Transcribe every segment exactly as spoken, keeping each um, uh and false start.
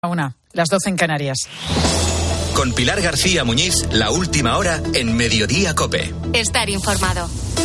Una, las doce en Canarias. Con Pilar García Muñiz, la última hora en Mediodía COPE. Estar informado.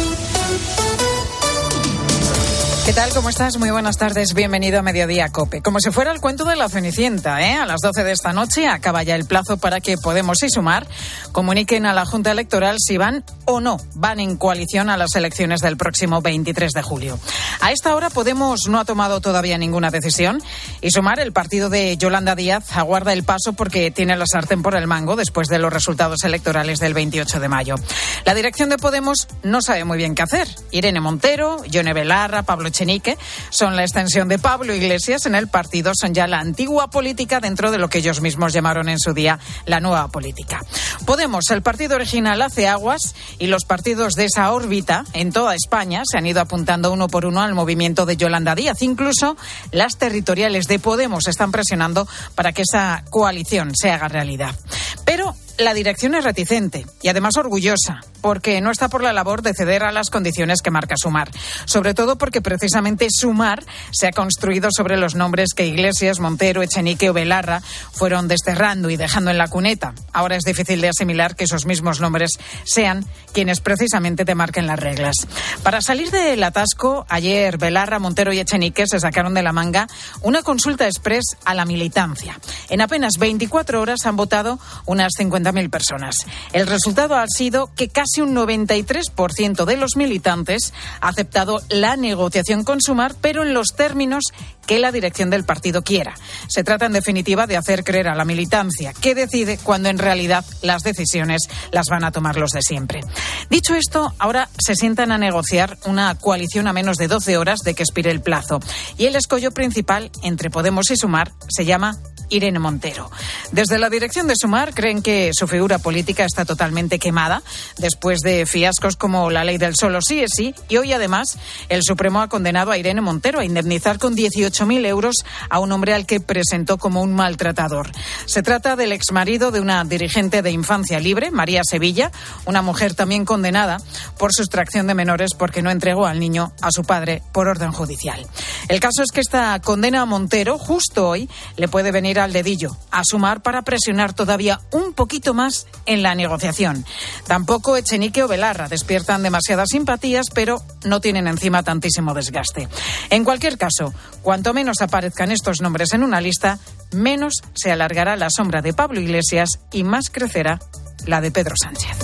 ¿Qué tal? ¿Cómo estás? Muy buenas tardes. Bienvenido a Mediodía COPE. Como si fuera el cuento de la Cenicienta, ¿eh? A las doce de esta noche acaba ya el plazo para que Podemos y Sumar comuniquen a la Junta Electoral si van o no van en coalición a las elecciones del próximo veintitrés de julio. A esta hora Podemos no ha tomado todavía ninguna decisión y Sumar, el partido de Yolanda Díaz, aguarda el paso porque tiene la sartén por el mango después de los resultados electorales del veintiocho de mayo. La dirección de Podemos no sabe muy bien qué hacer. Irene Montero, Yone Belarra, Pablo Echenique son la extensión de Pablo Iglesias en el partido, son ya la antigua política dentro de lo que ellos mismos llamaron en su día la nueva política. Podemos, el partido original, hace aguas y los partidos de esa órbita en toda España se han ido apuntando uno por uno al movimiento de Yolanda Díaz. Incluso las territoriales de Podemos están presionando para que esa coalición se haga realidad. Pero la dirección es reticente y además orgullosa, porque no está por la labor de ceder a las condiciones que marca Sumar. Sobre todo porque precisamente Sumar se ha construido sobre los nombres que Iglesias, Montero, Echenique o Belarra fueron desterrando y dejando en la cuneta. Ahora es difícil de asimilar que esos mismos nombres sean quienes precisamente te marquen las reglas. Para salir del atasco, ayer Belarra, Montero y Echenique se sacaron de la manga una consulta express a la militancia. En apenas veinticuatro horas han votado unas cincuenta mil personas. El resultado ha sido que casi un noventa y tres por ciento de los militantes ha aceptado la negociación con Sumar, pero en los términos que la dirección del partido quiera. Se trata, en definitiva, de hacer creer a la militancia que decide cuando en realidad las decisiones las van a tomar los de siempre. Dicho esto, ahora se sientan a negociar una coalición a menos de doce horas de que expire el plazo. Y el escollo principal entre Podemos y Sumar se llama Irene Montero. Desde la dirección de Sumar creen que su figura política está totalmente quemada después de fiascos como la ley del solo sí es sí, y hoy además el Supremo ha condenado a Irene Montero a indemnizar con dieciocho mil euros a un hombre al que presentó como un maltratador. Se trata del exmarido de una dirigente de Infancia Libre, María Sevilla, una mujer también condenada por sustracción de menores porque no entregó al niño a su padre por orden judicial. El caso es que esta condena a Montero justo hoy le puede venir al dedillo a Sumar para presionar todavía un poquito más en la negociación. Tampoco Echenique o Belarra despiertan demasiadas simpatías, pero no tienen encima tantísimo desgaste. En cualquier caso, cuanto menos aparezcan estos nombres en una lista, menos se alargará la sombra de Pablo Iglesias y más crecerá la de Pedro Sánchez.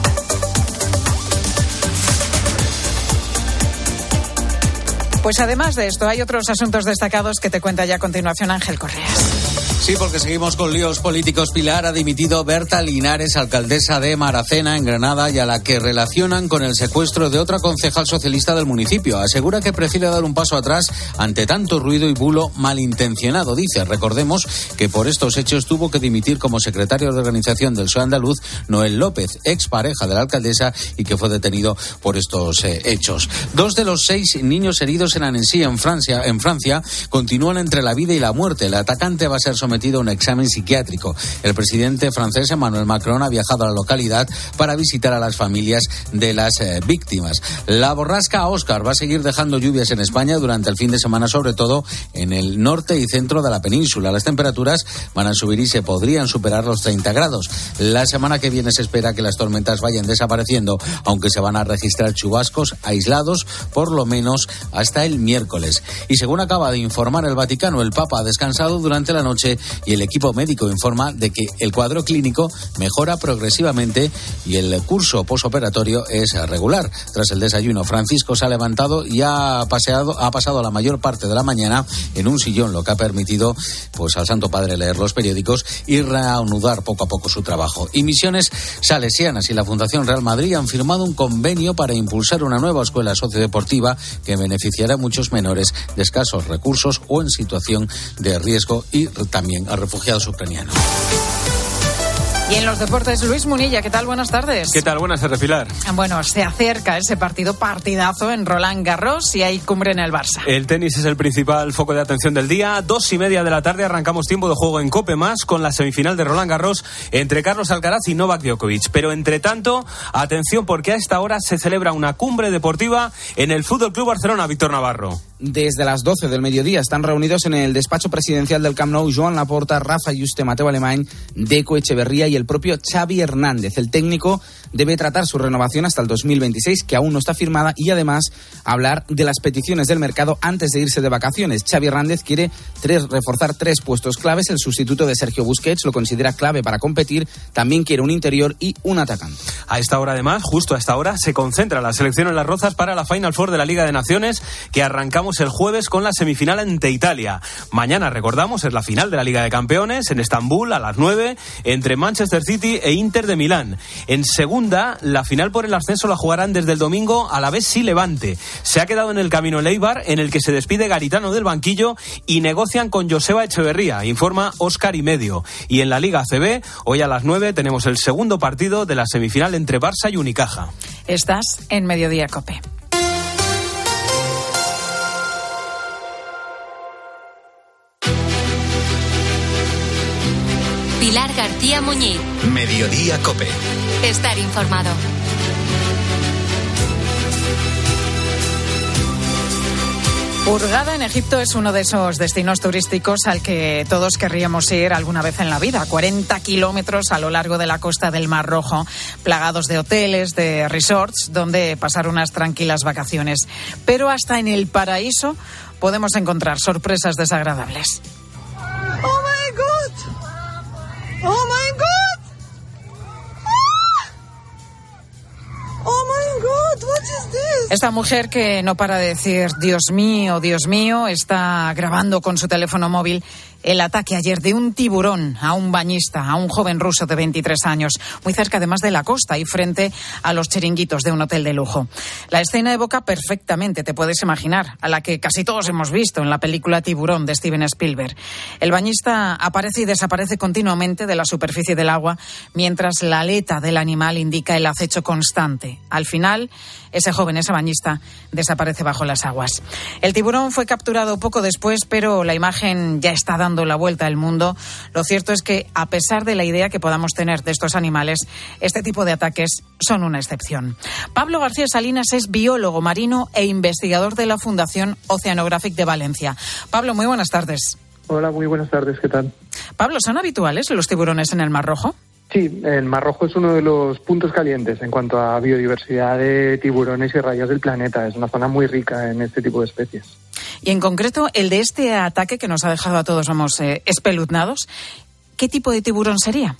Pues además de esto, hay otros asuntos destacados que te cuenta ya a continuación Ángel Correas. Sí, porque seguimos con líos políticos. Pilar, ha dimitido Berta Linares, alcaldesa de Maracena, en Granada, y a la que relacionan con el secuestro de otra concejal socialista del municipio. Asegura que prefiere dar un paso atrás ante tanto ruido y bulo malintencionado, dice. Recordemos que por estos hechos tuvo que dimitir como secretario de organización del P S O E andaluz Noel López, expareja de la alcaldesa, y que fue detenido por estos eh, hechos. Dos de los seis niños heridos en Annecy, en Francia, en Francia, continúan entre la vida y la muerte. El atacante va a ser sometido a un examen psiquiátrico. El presidente francés Emmanuel Macron ha viajado a la localidad para visitar a las familias de las eh, víctimas. La borrasca Óscar va a seguir dejando lluvias en España durante el fin de semana, sobre todo en el norte y centro de la península. Las temperaturas van a subir y se podrían superar los treinta grados. La semana que viene se espera que las tormentas vayan desapareciendo, aunque se van a registrar chubascos aislados por lo menos hasta el miércoles. Y según acaba de informar el Vaticano, el Papa ha descansado durante la noche y el equipo médico informa de que el cuadro clínico mejora progresivamente y el curso posoperatorio es regular. Tras el desayuno, Francisco se ha levantado y ha paseado, ha pasado la mayor parte de la mañana en un sillón, lo que ha permitido pues al Santo Padre leer los periódicos y reanudar poco a poco su trabajo. Y Misiones Salesianas y la Fundación Real Madrid han firmado un convenio para impulsar una nueva escuela sociodeportiva que beneficiará a muchos menores de escasos recursos o en situación de riesgo y también a refugiados ucranianos. Y en los deportes, Luis Munilla, ¿qué tal? Buenas tardes. ¿Qué tal? Buenas tardes, Pilar. Bueno, se acerca ese partido partidazo en Roland Garros y hay cumbre en el Barça. El tenis es el principal foco de atención del día. Dos y media de la tarde arrancamos tiempo de juego en COPE más con la semifinal de Roland Garros entre Carlos Alcaraz y Novak Djokovic. Pero entre tanto, atención porque a esta hora se celebra una cumbre deportiva en el Fútbol Club Barcelona, Víctor Navarro. desde las doce del mediodía. Están reunidos en el despacho presidencial del Camp Nou Joan Laporta, Rafa Yuste, Mateo Alemany, Deco Echeverría y el propio Xavi Hernández. El técnico debe tratar su renovación hasta el dos mil veintiséis, que aún no está firmada, y además hablar de las peticiones del mercado antes de irse de vacaciones. Xavi Hernández quiere tres, reforzar tres puestos claves. El sustituto de Sergio Busquets lo considera clave para competir. También quiere un interior y un atacante. A esta hora, además, justo a esta hora, se concentra la selección en Las Rozas para la Final Four de la Liga de Naciones, que arrancamos el jueves con la semifinal ante Italia. Mañana, recordamos, es la final de la Liga de Campeones en Estambul a las nueve entre Manchester City e Inter de Milán. En segunda, la final por el ascenso la jugarán desde el domingo a la vez sí Levante. Se ha quedado en el camino el Eibar, en el que se despide Garitano del banquillo y negocian con Joseba Echeverría, informa Óscar y Medio. Y en la Liga A C B, hoy a las nueve tenemos el segundo partido de la semifinal entre Barça y Unicaja. Estás en Mediodía COPE. Pilar García Muñiz. Mediodía COPE. Estar informado. Hurghada en Egipto es uno de esos destinos turísticos al que todos querríamos ir alguna vez en la vida. cuarenta kilómetros a lo largo de la costa del Mar Rojo, plagados de hoteles, de resorts, donde pasar unas tranquilas vacaciones. Pero hasta en el paraíso podemos encontrar sorpresas desagradables. ¡Oh, my God! ¡Oh, my God! ¡Ah! ¡Oh, my God! What is this? Esta mujer, que no para de decir Dios mío, Dios mío, está grabando con su teléfono móvil el ataque ayer de un tiburón a un bañista, a un joven ruso de veintitrés años, muy cerca además de la costa y frente a los chiringuitos de un hotel de lujo. La escena evoca perfectamente, te puedes imaginar, a la que casi todos hemos visto en la película Tiburón de Steven Spielberg. El bañista aparece y desaparece continuamente de la superficie del agua, mientras la aleta del animal indica el acecho constante. Al final, ese joven, ese bañista, desaparece bajo las aguas. El tiburón fue capturado poco después, pero la imagen ya está dando la vuelta al mundo. Lo cierto es que, a pesar de la idea que podamos tener de estos animales, este tipo de ataques son una excepción. Pablo García Salinas es biólogo marino e investigador de la Fundación Oceanographic de Valencia. Pablo, muy buenas tardes. Hola, muy buenas tardes, ¿qué tal? Pablo, ¿son habituales los tiburones en el Mar Rojo? Sí, el Mar Rojo es uno de los puntos calientes en cuanto a biodiversidad de tiburones y rayas del planeta. Es una zona muy rica en este tipo de especies. Y en concreto, el de este ataque que nos ha dejado a todos, vamos, eh, espeluznados, ¿qué tipo de tiburón sería?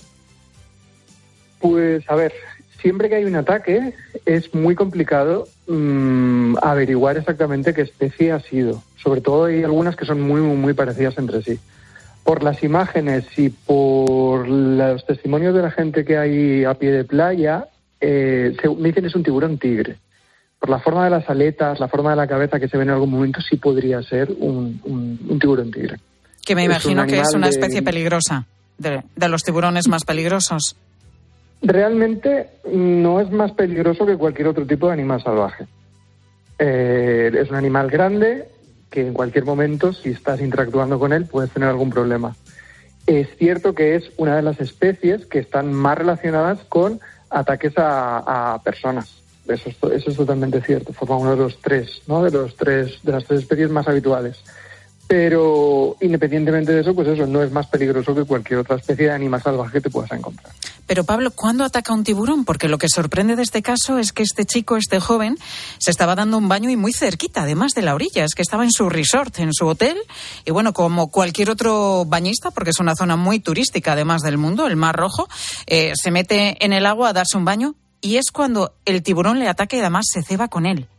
Pues, a ver, siempre que hay un ataque es muy complicado mmm, averiguar exactamente qué especie ha sido. Sobre todo hay algunas que son muy, muy, muy parecidas entre sí. Por las imágenes y por los testimonios de la gente que hay a pie de playa, eh, se, me dicen es un tiburón tigre. Por la forma de las aletas, la forma de la cabeza que se ve en algún momento, sí podría ser un, un, un tiburón tigre. Que me imagino que es una especie de... peligrosa, de, de los tiburones más peligrosos. Realmente no es más peligroso que cualquier otro tipo de animal salvaje. Eh, es un animal grande que en cualquier momento, si estás interactuando con él, puedes tener algún problema. Es cierto que es una de las especies que están más relacionadas con ataques a, a personas. Eso es, eso es totalmente cierto. Forma uno de los tres, ¿no? De los tres, de las tres especies más habituales. Pero independientemente de eso, pues eso no es más peligroso que cualquier otra especie de animal salvaje que te puedas encontrar. Pero Pablo, ¿cuándo ataca un tiburón? Porque lo que sorprende de este caso es que este chico, este joven, se estaba dando un baño y muy cerquita, además de la orilla. Es que estaba en su resort, en su hotel. Y bueno, como cualquier otro bañista, porque es una zona muy turística además del mundo, el Mar Rojo, eh, se mete en el agua a darse un baño y es cuando el tiburón le ataca y además se ceba con él.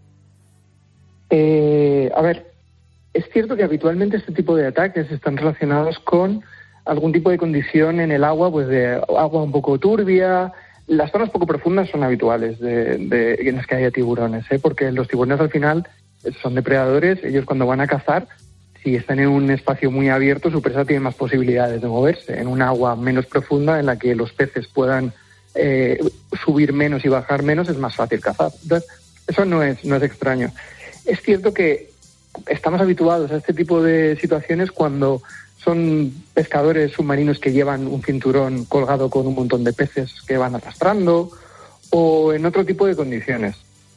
Eh, a ver... Es cierto que habitualmente este tipo de ataques están relacionados con algún tipo de condición en el agua, pues de agua un poco turbia. Las zonas poco profundas son habituales de, de, en las que haya tiburones, ¿eh? Porque los tiburones al final son depredadores. Ellos cuando van a cazar, si están en un espacio muy abierto, su presa tiene más posibilidades de moverse. En un agua menos profunda, en la que los peces puedan eh, subir menos y bajar menos, es más fácil cazar. Entonces, eso no es, no es extraño. Es cierto que estamos habituados a este tipo de situaciones cuando son pescadores submarinos que llevan un cinturón colgado con un montón de peces que van arrastrando o en otro tipo de condiciones.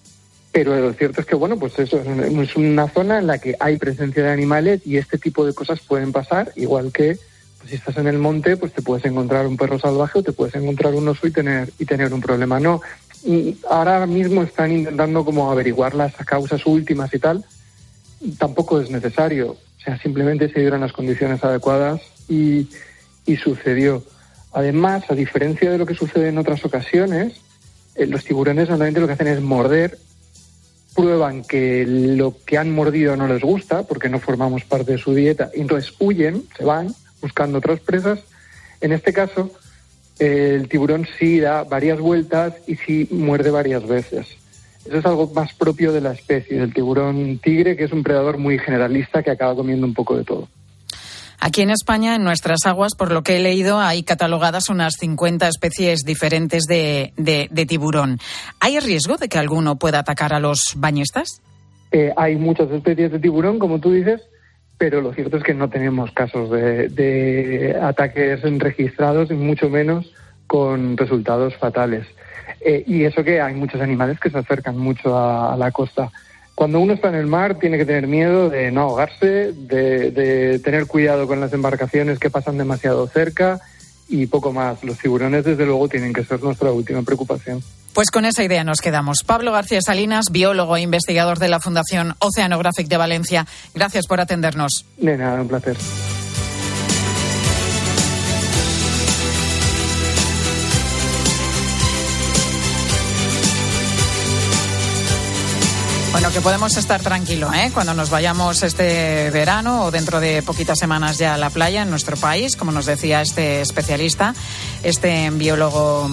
Pero lo cierto es que, bueno, pues eso es una zona en la que hay presencia de animales y este tipo de cosas pueden pasar, igual que pues, si estás en el monte, pues te puedes encontrar un perro salvaje o te puedes encontrar un oso y tener y tener un problema. No, y ahora mismo están intentando como averiguar las causas últimas y tal. Tampoco es necesario, o sea, simplemente se dieron las condiciones adecuadas y, y sucedió. Además, a diferencia de lo que sucede en otras ocasiones, eh, los tiburones normalmente lo que hacen es morder, prueban que lo que han mordido no les gusta, porque no formamos parte de su dieta, y entonces huyen, se van buscando otras presas. En este caso, eh, el tiburón sí da varias vueltas y sí muerde varias veces. Eso es algo más propio de la especie, del tiburón tigre, que es un predador muy generalista que acaba comiendo un poco de todo. Aquí en España, en nuestras aguas, por lo que he leído, hay catalogadas unas cincuenta especies diferentes de, de, de tiburón. ¿Hay riesgo de que alguno pueda atacar a los bañistas? Eh, hay muchas especies de tiburón, como tú dices, pero lo cierto es que no tenemos casos de, de ataques registrados, y mucho menos con resultados fatales. Eh, y eso que hay muchos animales que se acercan mucho a, a la costa. Cuando uno está en el mar tiene que tener miedo de no ahogarse, de, de tener cuidado con las embarcaciones que pasan demasiado cerca y poco más. Los tiburones, desde luego, tienen que ser nuestra última preocupación. Pues con esa idea nos quedamos. Pablo García Salinas, biólogo e investigador de la Fundación Oceanographic de Valencia. Gracias por atendernos. De nada, un placer. Bueno, que podemos estar tranquilos, ¿eh? Cuando nos vayamos este verano o dentro de poquitas semanas ya a la playa en nuestro país, como nos decía este especialista, este biólogo,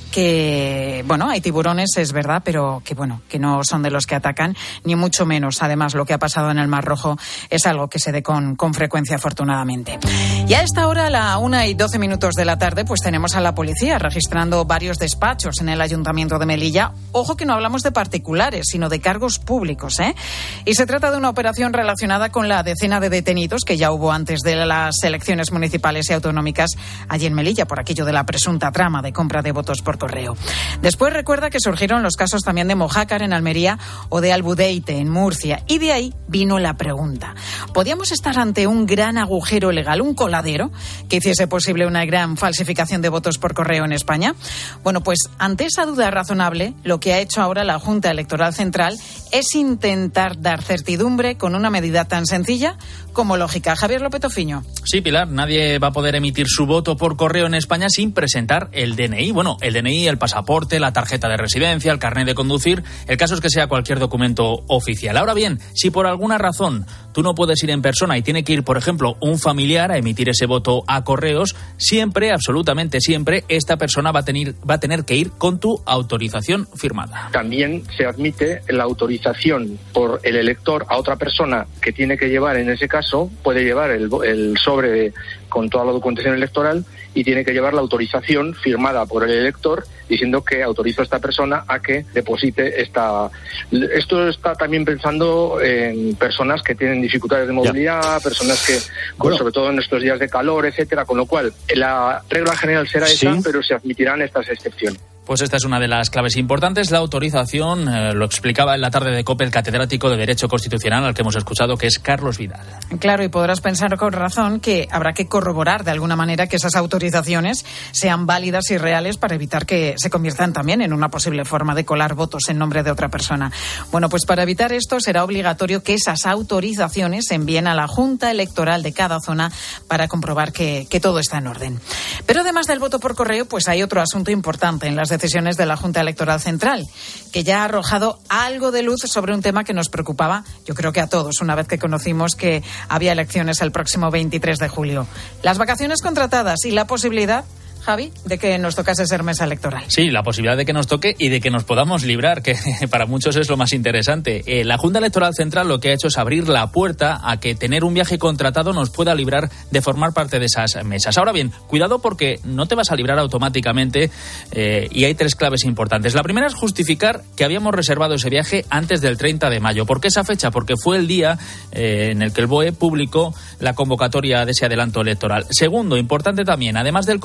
que, bueno, hay tiburones, es verdad, pero que, bueno, que no son de los que atacan, ni mucho menos. Además, lo que ha pasado en el Mar Rojo es algo que se dé con, con frecuencia, afortunadamente. Y a esta hora, a la una y doce minutos de la tarde, pues tenemos a la policía registrando varios despachos en el Ayuntamiento de Melilla. Ojo que no hablamos de particulares, sino de cargos públicos, ¿eh? Y se trata de una operación relacionada con la decena de detenidos que ya hubo antes de las elecciones municipales y autonómicas allí en Melilla, por aquello de la presunta trama de compra de votos por correo. Después recuerda que surgieron los casos también de Mojácar en Almería o de Albudeite en Murcia, y de ahí vino la pregunta: ¿podíamos estar ante un gran agujero legal, un coladero que hiciese posible una gran falsificación de votos por correo en España? Bueno, pues ante esa duda razonable, lo que ha hecho ahora la Junta Electoral Central es intentar dar certidumbre con una medida tan sencilla como lógica. Javier López Tofiño. Sí, Pilar, nadie va a poder emitir su voto por correo en España sin presentar el D N I. Bueno, el D N I, el pasaporte, la tarjeta de residencia, el carnet de conducir. El caso es que sea cualquier documento oficial. Ahora bien, si por alguna razón tú no puedes ir en persona y tiene que ir, por ejemplo, un familiar a emitir ese voto a correos, siempre, absolutamente siempre, esta persona va a tener, va a tener que ir con tu autorización firmada. También se admite la autorización por el elector a otra persona que tiene que llevar, en ese caso, puede llevar el, el sobre de, con toda la documentación electoral, y tiene que llevar la autorización firmada por el elector diciendo que autorizo a esta persona a que deposite esta... Esto está también pensando en personas que tienen dificultades de movilidad, ya. personas que, bueno, sobre todo en estos días de calor, etcétera, con lo cual la regla general será esa, sí, pero se admitirán estas excepciones. Pues esta es una de las claves importantes, la autorización, eh, lo explicaba en la tarde de COPE el catedrático de Derecho Constitucional al que hemos escuchado, que es Carlos Vidal. Claro, y podrás pensar con razón que habrá que corroborar de alguna manera que esas autorizaciones sean válidas y reales para evitar que se conviertan también en una posible forma de colar votos en nombre de otra persona. Bueno, pues para evitar esto será obligatorio que esas autorizaciones se envíen a la Junta Electoral de cada zona para comprobar que, que todo está en orden. Pero además del voto por correo, pues hay otro asunto importante en las decisiones de la Junta Electoral Central, que ya ha arrojado algo de luz sobre un tema que nos preocupaba, yo creo que a todos, una vez que conocimos que había elecciones el próximo veintitrés de julio. Las vacaciones contratadas y la posibilidad, Javi, de que nos tocase ser mesa electoral. Sí, la posibilidad de que nos toque y de que nos podamos librar, que para muchos es lo más interesante. Eh, la Junta Electoral Central lo que ha hecho es abrir la puerta a que tener un viaje contratado nos pueda librar de formar parte de esas mesas. Ahora bien, cuidado porque no te vas a librar automáticamente eh, y hay tres claves importantes. La primera es justificar que habíamos reservado ese viaje antes del treinta de mayo. ¿Por qué esa fecha? Porque fue el día eh, en el que el B O E publicó la convocatoria de ese adelanto electoral. Segundo, importante también, además del contrato y de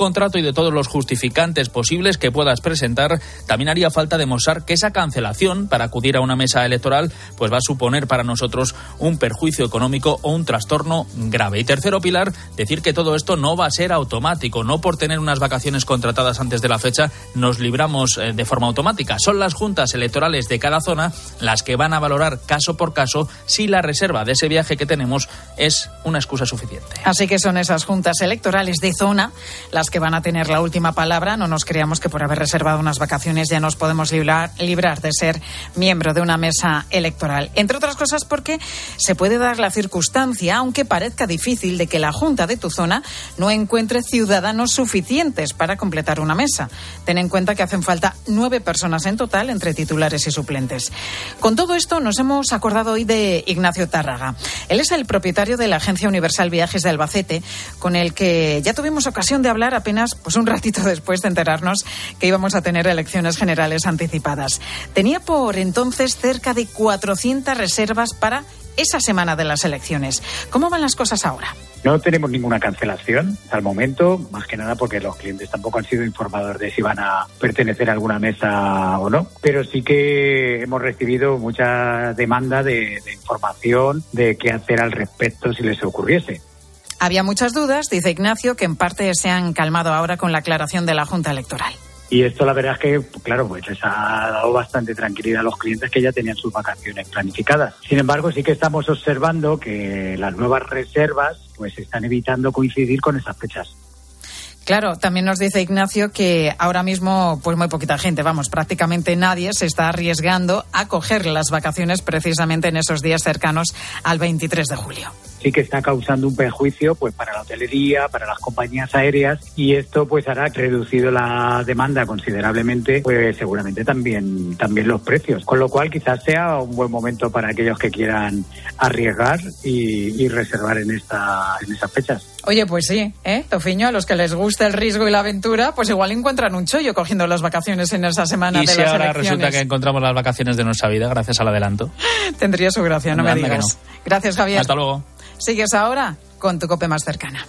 de todos los justificantes posibles que puedas presentar, también haría falta demostrar que esa cancelación para acudir a una mesa electoral pues va a suponer para nosotros un perjuicio económico o un trastorno grave. Y tercero pilar, decir que todo esto no va a ser automático. No por tener unas vacaciones contratadas antes de la fecha nos libramos eh, de forma automática. Son las juntas electorales de cada zona las que van a valorar caso por caso si la reserva de ese viaje que tenemos es una excusa suficiente. Así que son esas juntas electorales de zona las que van a tener la última palabra. No nos creamos que por haber reservado unas vacaciones ya nos podemos librar, librar de ser miembro de una mesa electoral. Entre otras cosas porque se puede dar la circunstancia, aunque parezca difícil, de que la junta de tu zona no encuentre ciudadanos suficientes para completar una mesa. Ten en cuenta que hacen falta nueve personas en total entre titulares y suplentes. Con todo esto nos hemos acordado hoy de Ignacio Tárraga. Él es el propietario de la Agencia Universal Viajes de Albacete, con el que ya tuvimos ocasión de hablar apenas pues un ratito después de enterarnos que íbamos a tener elecciones generales anticipadas. Tenía por entonces cerca de cuatrocientas reservas para esa semana de las elecciones. ¿Cómo van las cosas ahora? No tenemos ninguna cancelación al momento, más que nada porque los clientes tampoco han sido informados de si van a pertenecer a alguna mesa o no, pero sí que hemos recibido mucha demanda de, de información de qué hacer al respecto si les ocurriese. Había muchas dudas, dice Ignacio, que en parte se han calmado ahora con la aclaración de la Junta Electoral. Y esto la verdad es que, claro, pues les ha dado bastante tranquilidad a los clientes que ya tenían sus vacaciones planificadas. Sin embargo, sí que estamos observando que las nuevas reservas pues están evitando coincidir con esas fechas. Claro, también nos dice Ignacio que ahora mismo pues muy poquita gente, vamos, prácticamente nadie se está arriesgando a coger las vacaciones precisamente en esos días cercanos al veintitrés de julio. Sí que está causando un perjuicio pues para la hotelería, para las compañías aéreas, y esto pues hará que reducido la demanda considerablemente, pues seguramente también también los precios, con lo cual quizás sea un buen momento para aquellos que quieran arriesgar y, y reservar en esta en esas fechas. Oye, pues sí, ¿eh? Tofiño, a los que les gusta el riesgo y la aventura, pues igual encuentran un chollo cogiendo las vacaciones en esa semana de las elecciones. Y si ahora resulta que encontramos las vacaciones de nuestra vida gracias al adelanto. Tendría su gracia, no me digas. No. Gracias, Javier. Hasta luego. Sigues ahora con tu COPE más cercana.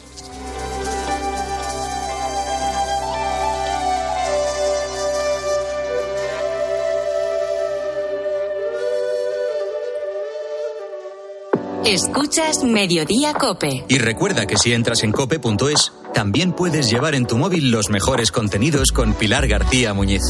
Escuchas Mediodía COPE. Y recuerda que si entras en cope punto es, también puedes llevar en tu móvil los mejores contenidos con Pilar García Muñiz.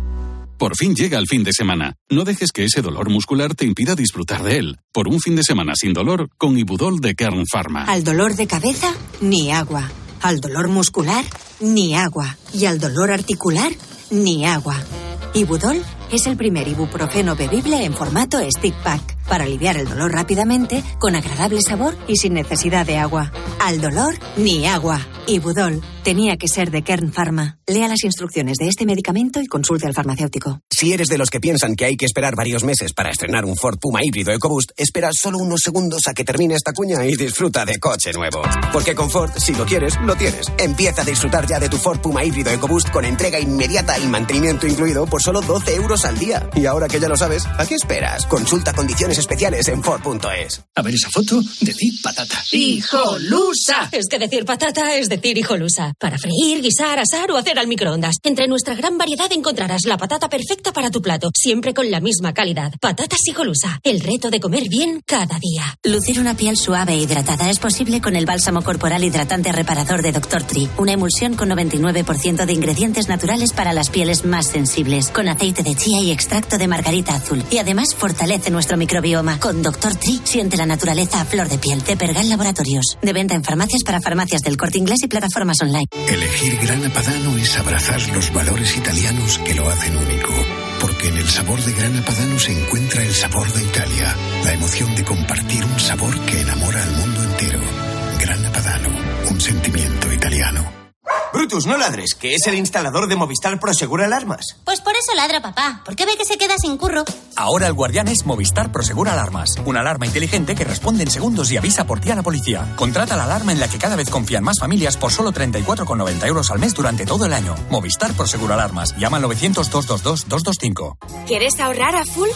Por fin llega el fin de semana. No dejes que ese dolor muscular te impida disfrutar de él. Por un fin de semana sin dolor, con Ibudol de Kern Pharma. Al dolor de cabeza, ni agua. Al dolor muscular, ni agua. Y al dolor articular, ni agua. Ibudol es el primer ibuprofeno bebible en formato stick pack, para aliviar el dolor rápidamente, con agradable sabor y sin necesidad de agua. Al dolor, ni agua. Ibudol tenía que ser de Kern Pharma. Lea las instrucciones de este medicamento y consulte al farmacéutico. Si eres de los que piensan que hay que esperar varios meses para estrenar un Ford Puma híbrido EcoBoost, espera solo unos segundos a que termine esta cuña y disfruta de coche nuevo. Porque con Ford, si lo quieres, lo tienes. Empieza a disfrutar ya de tu Ford Puma híbrido EcoBoost con entrega inmediata y mantenimiento incluido por solo doce euros al día. Y ahora que ya lo sabes, ¿a qué esperas? Consulta condiciones especiales en Ford punto es. A ver esa foto, decir patata. ¡Hijolusa! Es que decir patata es decir hijolusa. Para freír, guisar, asar o hacer al microondas. Entre nuestra gran variedad encontrarás la patata perfecta para tu plato, siempre con la misma calidad. Patatas Hijolusa, el reto de comer bien cada día. Lucir una piel suave e hidratada es posible con el bálsamo corporal hidratante reparador de doctor Tree. Una emulsión con noventa y nueve por ciento de ingredientes naturales para las pieles más sensibles, con aceite de chía y extracto de margarita azul. Y además fortalece nuestro microbioma. Con doctor Tree siente la naturaleza a flor de piel. De Pergal Laboratorios. De venta en farmacias para farmacias del Corte Inglés y plataformas online. Elegir Grana Padano es abrazar los valores italianos que lo hacen único. Porque en el sabor de Grana Padano se encuentra el sabor de Italia. La emoción de compartir un sabor que enamora al mundo entero. Grana Padano, un sentimiento italiano. Brutus, no ladres, que es el instalador de Movistar Prosegur Alarmas. Pues por eso ladra papá, porque ve que se queda sin curro. Ahora el guardián es Movistar Prosegur Alarmas. Una alarma inteligente que responde en segundos y avisa por ti a la policía. Contrata la alarma en la que cada vez confían más familias por solo treinta y cuatro con noventa euros al mes durante todo el año. Movistar Prosegur Alarmas. Llama al novecientos, doscientos veintidós, doscientos veinticinco. ¿Quieres ahorrar a full?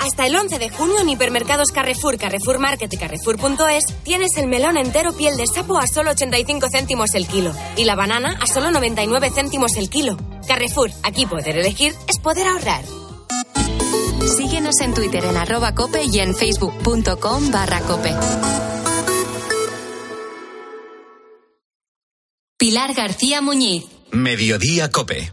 Hasta el once de junio en hipermercados Carrefour, Carrefour Market y Carrefour punto es tienes el melón entero piel de sapo a solo ochenta y cinco céntimos el kilo y la banana a solo noventa y nueve céntimos el kilo. Carrefour, aquí poder elegir es poder ahorrar. Síguenos en Twitter en arroba cope y en facebook punto com barra cope. Pilar García Muñiz. Mediodía Cope.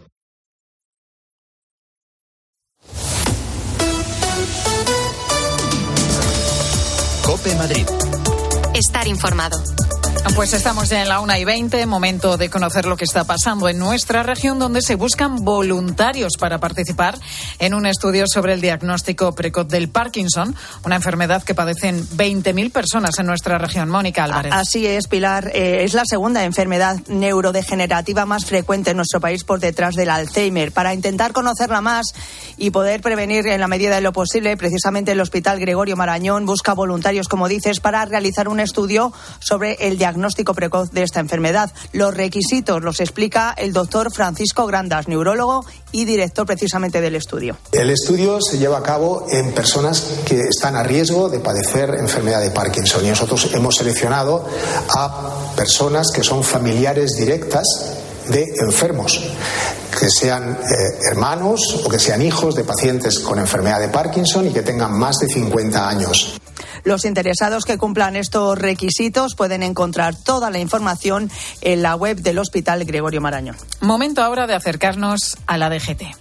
Cope Madrid. Estar informado. Pues estamos ya en la una y veinte, momento de conocer lo que está pasando en nuestra región, donde se buscan voluntarios para participar en un estudio sobre el diagnóstico precoz del Parkinson, una enfermedad que padecen veinte mil personas en nuestra región. Mónica Álvarez. Así es, Pilar. Eh, es la segunda enfermedad neurodegenerativa más frecuente en nuestro país por detrás del Alzheimer. Para intentar conocerla más y poder prevenir en la medida de lo posible, precisamente el Hospital Gregorio Marañón busca voluntarios, como dices, para realizar un estudio sobre el diagnóstico diagnóstico precoz de esta enfermedad. Los requisitos los explica el doctor Francisco Grandas, neurólogo y director precisamente del estudio. El estudio se lleva a cabo en personas que están a riesgo de padecer enfermedad de Parkinson y nosotros hemos seleccionado a personas que son familiares directas de enfermos, que sean eh, hermanos o que sean hijos de pacientes con enfermedad de Parkinson y que tengan más de cincuenta años. Los interesados que cumplan estos requisitos pueden encontrar toda la información en la web del Hospital Gregorio Marañón. Momento ahora de acercarnos a la D G T.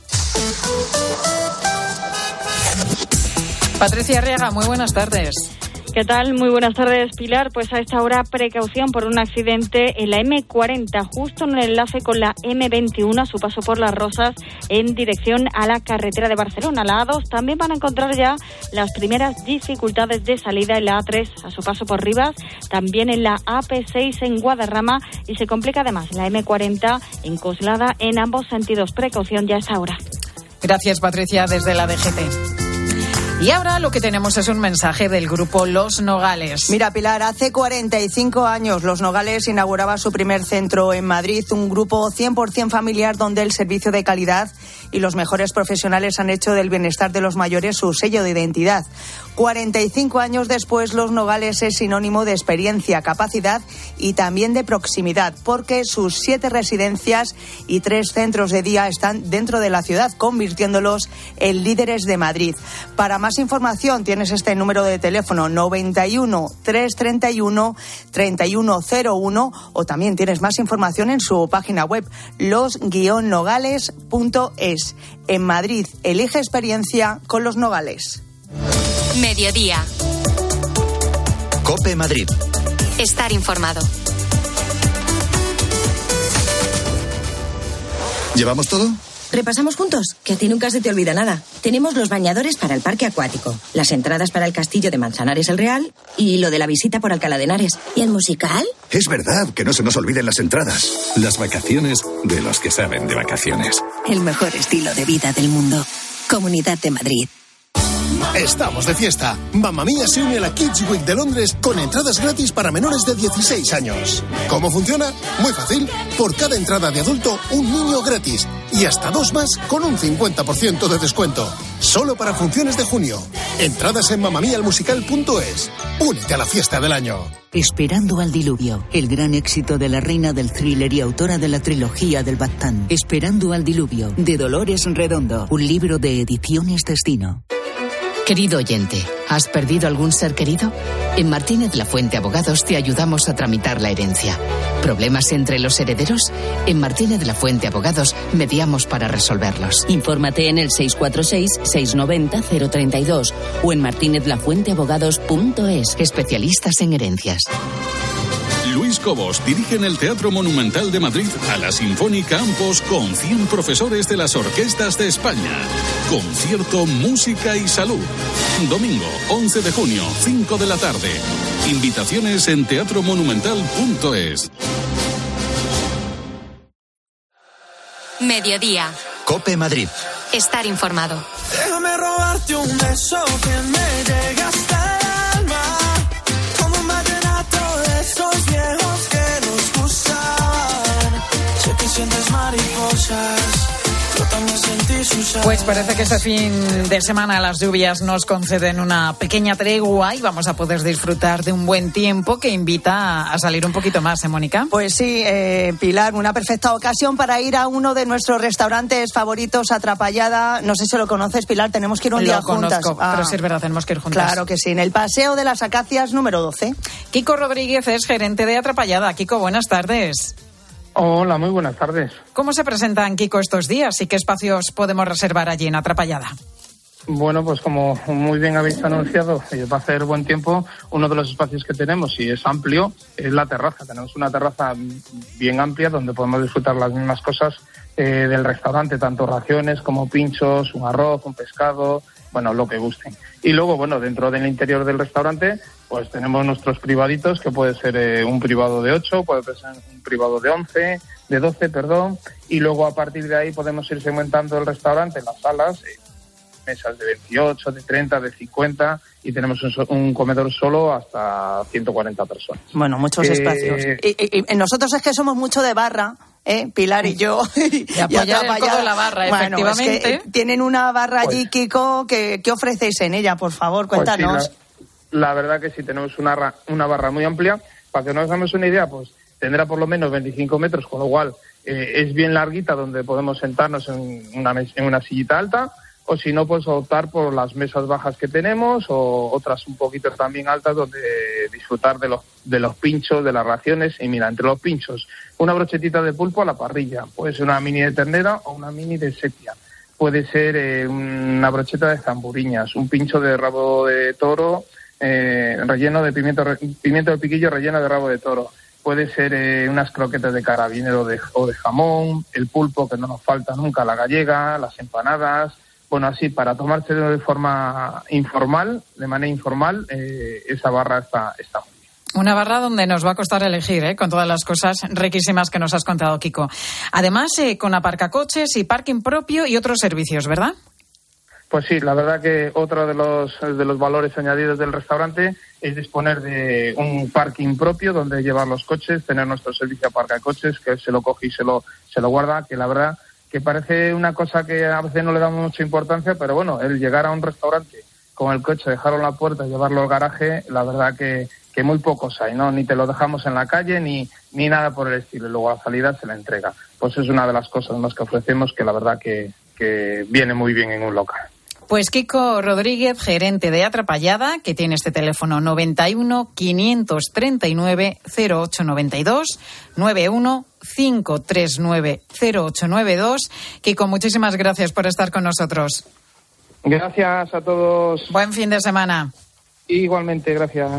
Patricia Arriaga, muy buenas tardes. ¿Qué tal? Muy buenas tardes, Pilar. Pues a esta hora, precaución por un accidente en la eme cuarenta, justo en el enlace con la eme veintiuno, a su paso por Las Rozas, en dirección a la carretera de Barcelona, la a dos. También van a encontrar ya las primeras dificultades de salida en la a tres, a su paso por Rivas, también en la a pe seis en Guadarrama, y se complica además la eme cuarenta en Coslada en ambos sentidos. Precaución ya a esta hora. Gracias, Patricia, desde la D G T. Y ahora lo que tenemos es un mensaje del grupo Los Nogales. Mira, Pilar, hace cuarenta y cinco años Los Nogales inauguraba su primer centro en Madrid, un grupo cien por ciento familiar donde el servicio de calidad y los mejores profesionales han hecho del bienestar de los mayores su sello de identidad. cuarenta y cinco años después, Los Nogales es sinónimo de experiencia, capacidad y también de proximidad, porque sus siete residencias y tres centros de día están dentro de la ciudad, convirtiéndolos en líderes de Madrid. Para más información tienes este número de teléfono noventa y uno, trescientos treinta y uno, treinta y uno cero uno, o también tienes más información en su página web los guion nogales punto es. En Madrid, elige experiencia con Los Nogales. Mediodía. Cope Madrid. Estar informado. ¿Llevamos todo? ¿Repasamos juntos? Que a ti nunca se te olvida nada. Tenemos los bañadores para el parque acuático, las entradas para el castillo de Manzanares el Real y lo de la visita por Alcalá de Henares. ¿Y el musical? Es verdad, que no se nos olviden las entradas. Las vacaciones de los que saben de vacaciones. El mejor estilo de vida del mundo. Comunidad de Madrid. Estamos de fiesta. Mamma Mia se une a la Kids Week de Londres con entradas gratis para menores de dieciséis años. ¿Cómo funciona? Muy fácil. Por cada entrada de adulto, un niño gratis. Y hasta dos más con un cincuenta por ciento de descuento. Solo para funciones de junio. Entradas en mamma mia el musical punto es. Únete a la fiesta del año. Esperando al diluvio, el gran éxito de la reina del thriller y autora de la trilogía del Baztán. Esperando al diluvio, de Dolores Redondo, un libro de Ediciones Destino. Querido oyente, ¿has perdido algún ser querido? En Martínez Lafuente Abogados te ayudamos a tramitar la herencia. ¿Problemas entre los herederos? En Martínez Lafuente Abogados mediamos para resolverlos. Infórmate en el seis cuatro seis, seis nueve cero, cero tres dos o en martínez lafuente abogados punto es. Especialistas en herencias. Luis Cobos dirige en el Teatro Monumental de Madrid a la Sinfónica Campos con cien profesores de las orquestas de España. Concierto Música y Salud. Domingo once de junio, cinco de la tarde. Invitaciones en teatro monumental punto es. Mediodía. Cope Madrid. Estar informado. Déjame robarte un beso que me llegue hasta el alma. Como un vallenato de esos viejos que nos gustan. Sé que sientes mariposas Pues parece que este fin de semana las lluvias nos conceden una pequeña tregua y vamos a poder disfrutar de un buen tiempo que invita a salir un poquito más, ¿eh, Mónica? Pues sí, eh, Pilar, una perfecta ocasión para ir a uno de nuestros restaurantes favoritos, Atrapallada. No sé si lo conoces, Pilar, tenemos que ir un lo día conozco, juntas. Ah, pero sí es verdad, tenemos que ir juntas. Claro que sí, en el Paseo de las Acacias número doce. Kiko Rodríguez es gerente de Atrapallada. Kiko, buenas tardes. Hola, muy buenas tardes. ¿Cómo se presentan, Kiko, estos días y qué espacios podemos reservar allí en Atrapallada? Bueno, pues como muy bien habéis anunciado, eh, va a hacer buen tiempo. Uno de los espacios que tenemos, y es amplio, es la terraza. Tenemos una terraza bien amplia donde podemos disfrutar las mismas cosas eh, del restaurante, tanto raciones como pinchos, un arroz, un pescado, bueno, lo que gusten. Y luego, bueno, dentro del interior del restaurante, pues tenemos nuestros privaditos, que puede ser eh, un privado de ocho, puede ser un privado de once, de doce, perdón, y luego a partir de ahí podemos ir segmentando el restaurante, las salas, eh, mesas de veintiocho, de treinta, de cincuenta, y tenemos un, un comedor solo hasta ciento cuarenta personas. Bueno, muchos eh, espacios. Y, y, y nosotros es que somos mucho de barra, ¿eh? Pilar y yo. Y apoyar el codo en la barra, bueno, efectivamente. Es que tienen una barra allí, pues, Kiko, que, ¿qué ofrecéis en ella? Por favor, cuéntanos. Pues sí, la, la verdad que sí, tenemos una, una barra muy amplia. Para que nos hagamos una idea, pues tendrá por lo menos veinticinco metros, con lo cual eh, es bien larguita, donde podemos sentarnos en una, en una sillita alta, o si no, pues optar por las mesas bajas que tenemos, o otras un poquito también altas, donde disfrutar de los, de los pinchos, de las raciones. Y mira, entre los pinchos, una brochetita de pulpo a la parrilla, puede ser una mini de ternera o una mini de sepia, puede ser eh, una brocheta de zamburiñas, un pincho de rabo de toro eh, relleno de pimiento, pimiento de piquillo relleno de rabo de toro, puede ser eh, unas croquetas de carabinero de, o de jamón, el pulpo, que no nos falta nunca, la gallega, las empanadas. Bueno, así, para tomarse de forma informal, de manera informal, eh, esa barra está, está muy bien. Una barra donde nos va a costar elegir, ¿eh? Con todas las cosas riquísimas que nos has contado, Kiko. Además, eh, con aparcacoches y parking propio y otros servicios, ¿verdad? Pues sí, la verdad que otro de los, de los valores añadidos del restaurante es disponer de un parking propio donde llevar los coches, tener nuestro servicio de aparcacoches, que se lo coge y se lo, se lo guarda, que la verdad que parece una cosa que a veces no le damos mucha importancia, pero bueno, el llegar a un restaurante con el coche, dejarlo en la puerta, llevarlo al garaje, la verdad que, que muy pocos hay, ¿no? Ni te lo dejamos en la calle, ni, ni nada por el estilo, y luego a salida se la entrega. Pues es una de las cosas más que ofrecemos, que la verdad que, que viene muy bien en un local. Pues Kiko Rodríguez, gerente de Atrapallada, que tiene este teléfono noventa y uno, quinientos treinta y nueve, cero ocho noventa y dos, noventa y uno, cinco tres nueve, cero ocho nueve dos. Kiko, muchísimas gracias por estar con nosotros. Gracias a todos. Buen fin de semana. Igualmente, gracias.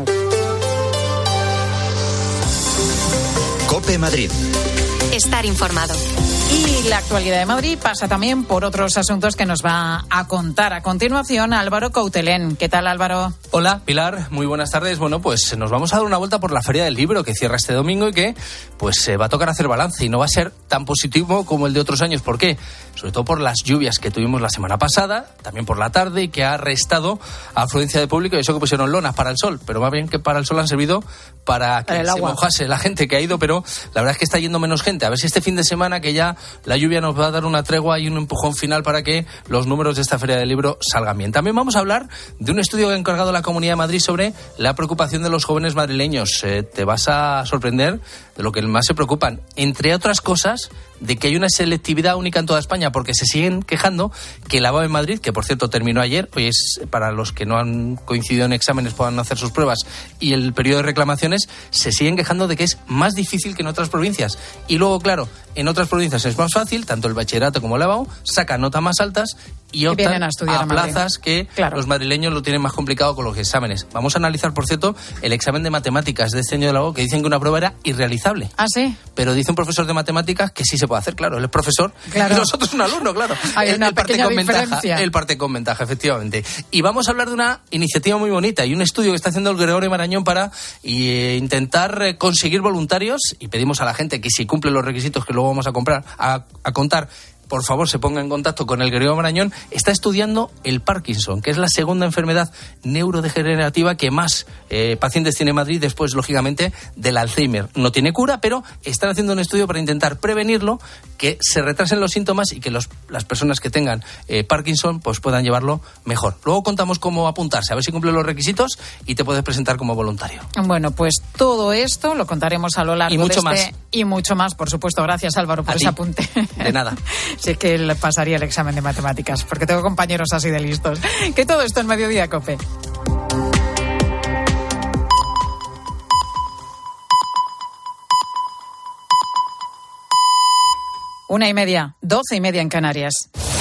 COPE Madrid. Estar informado. Y la actualidad de Madrid pasa también por otros asuntos que nos va a contar a continuación Álvaro Coutelén. ¿Qué tal, Álvaro? Hola, Pilar. Muy buenas tardes. Bueno, pues nos vamos a dar una vuelta por la Feria del Libro, que cierra este domingo y que pues se va a tocar hacer balance y no va a ser tan positivo como el de otros años. ¿Por qué? Sobre todo por las lluvias que tuvimos la semana pasada, también por la tarde, y que ha restado afluencia de público, y eso que pusieron lonas para el sol, pero más bien que para el sol han servido para que se mojase la gente que ha ido, pero la verdad es que está yendo menos gente. A ver si este fin de semana, que ya la lluvia nos va a dar una tregua y un empujón final para que los números de esta Feria del Libro salgan bien. También vamos a hablar de un estudio que ha encargado la Comunidad de Madrid sobre la preocupación de los jóvenes madrileños. Eh, te vas a sorprender de lo que más se preocupan. Entre otras cosas, de que hay una selectividad única en toda España, porque se siguen quejando que la B A B en Madrid, que por cierto terminó ayer, hoy es para los que no han coincidido en exámenes puedan hacer sus pruebas, y el periodo de reclamaciones, se siguen quejando de que es más difícil que en otras provincias. Y luego, claro, en otras provincias es más fácil, tanto el bachillerato como la B A U sacan notas más altas y optan a, a, a plazas que claro. Los madrileños lo tienen más complicado con los exámenes. Vamos a analizar, por cierto, el examen de matemáticas de este año de la B A U, que dicen que una prueba era irrealizable. ¿Ah, sí? Pero dice un profesor de matemáticas que sí se puede hacer, claro, él es profesor, claro. Y nosotros un alumno, claro. Hay el, una el parte pequeña con ventaja, diferencia. El parte con ventaja, efectivamente. Y vamos a hablar de una iniciativa muy bonita y un estudio que está haciendo el Gregorio Marañón para eh, intentar eh, conseguir voluntarios, y pedimos a la gente que si cumple los requisitos que luego vamos a comprar, a, a contar, por favor se ponga en contacto con el Gregorio Marañón. Está estudiando el Parkinson, que es la segunda enfermedad neurodegenerativa que más eh, pacientes tiene en Madrid, después, lógicamente, del Alzheimer. No tiene cura, pero están haciendo un estudio para intentar prevenirlo, que se retrasen los síntomas y que los, las personas que tengan eh, Parkinson pues puedan llevarlo mejor. Luego contamos cómo apuntarse, a ver si cumple los requisitos y te puedes presentar como voluntario. Bueno, pues todo esto lo contaremos a lo largo y mucho de este... más. Y mucho más, por supuesto. Gracias, Álvaro, por a ese ti. apunte. De nada. Sí que él pasaría el examen de matemáticas, porque tengo compañeros así de listos. Que todo esto en Mediodía Cope. Una y media, doce y media en Canarias.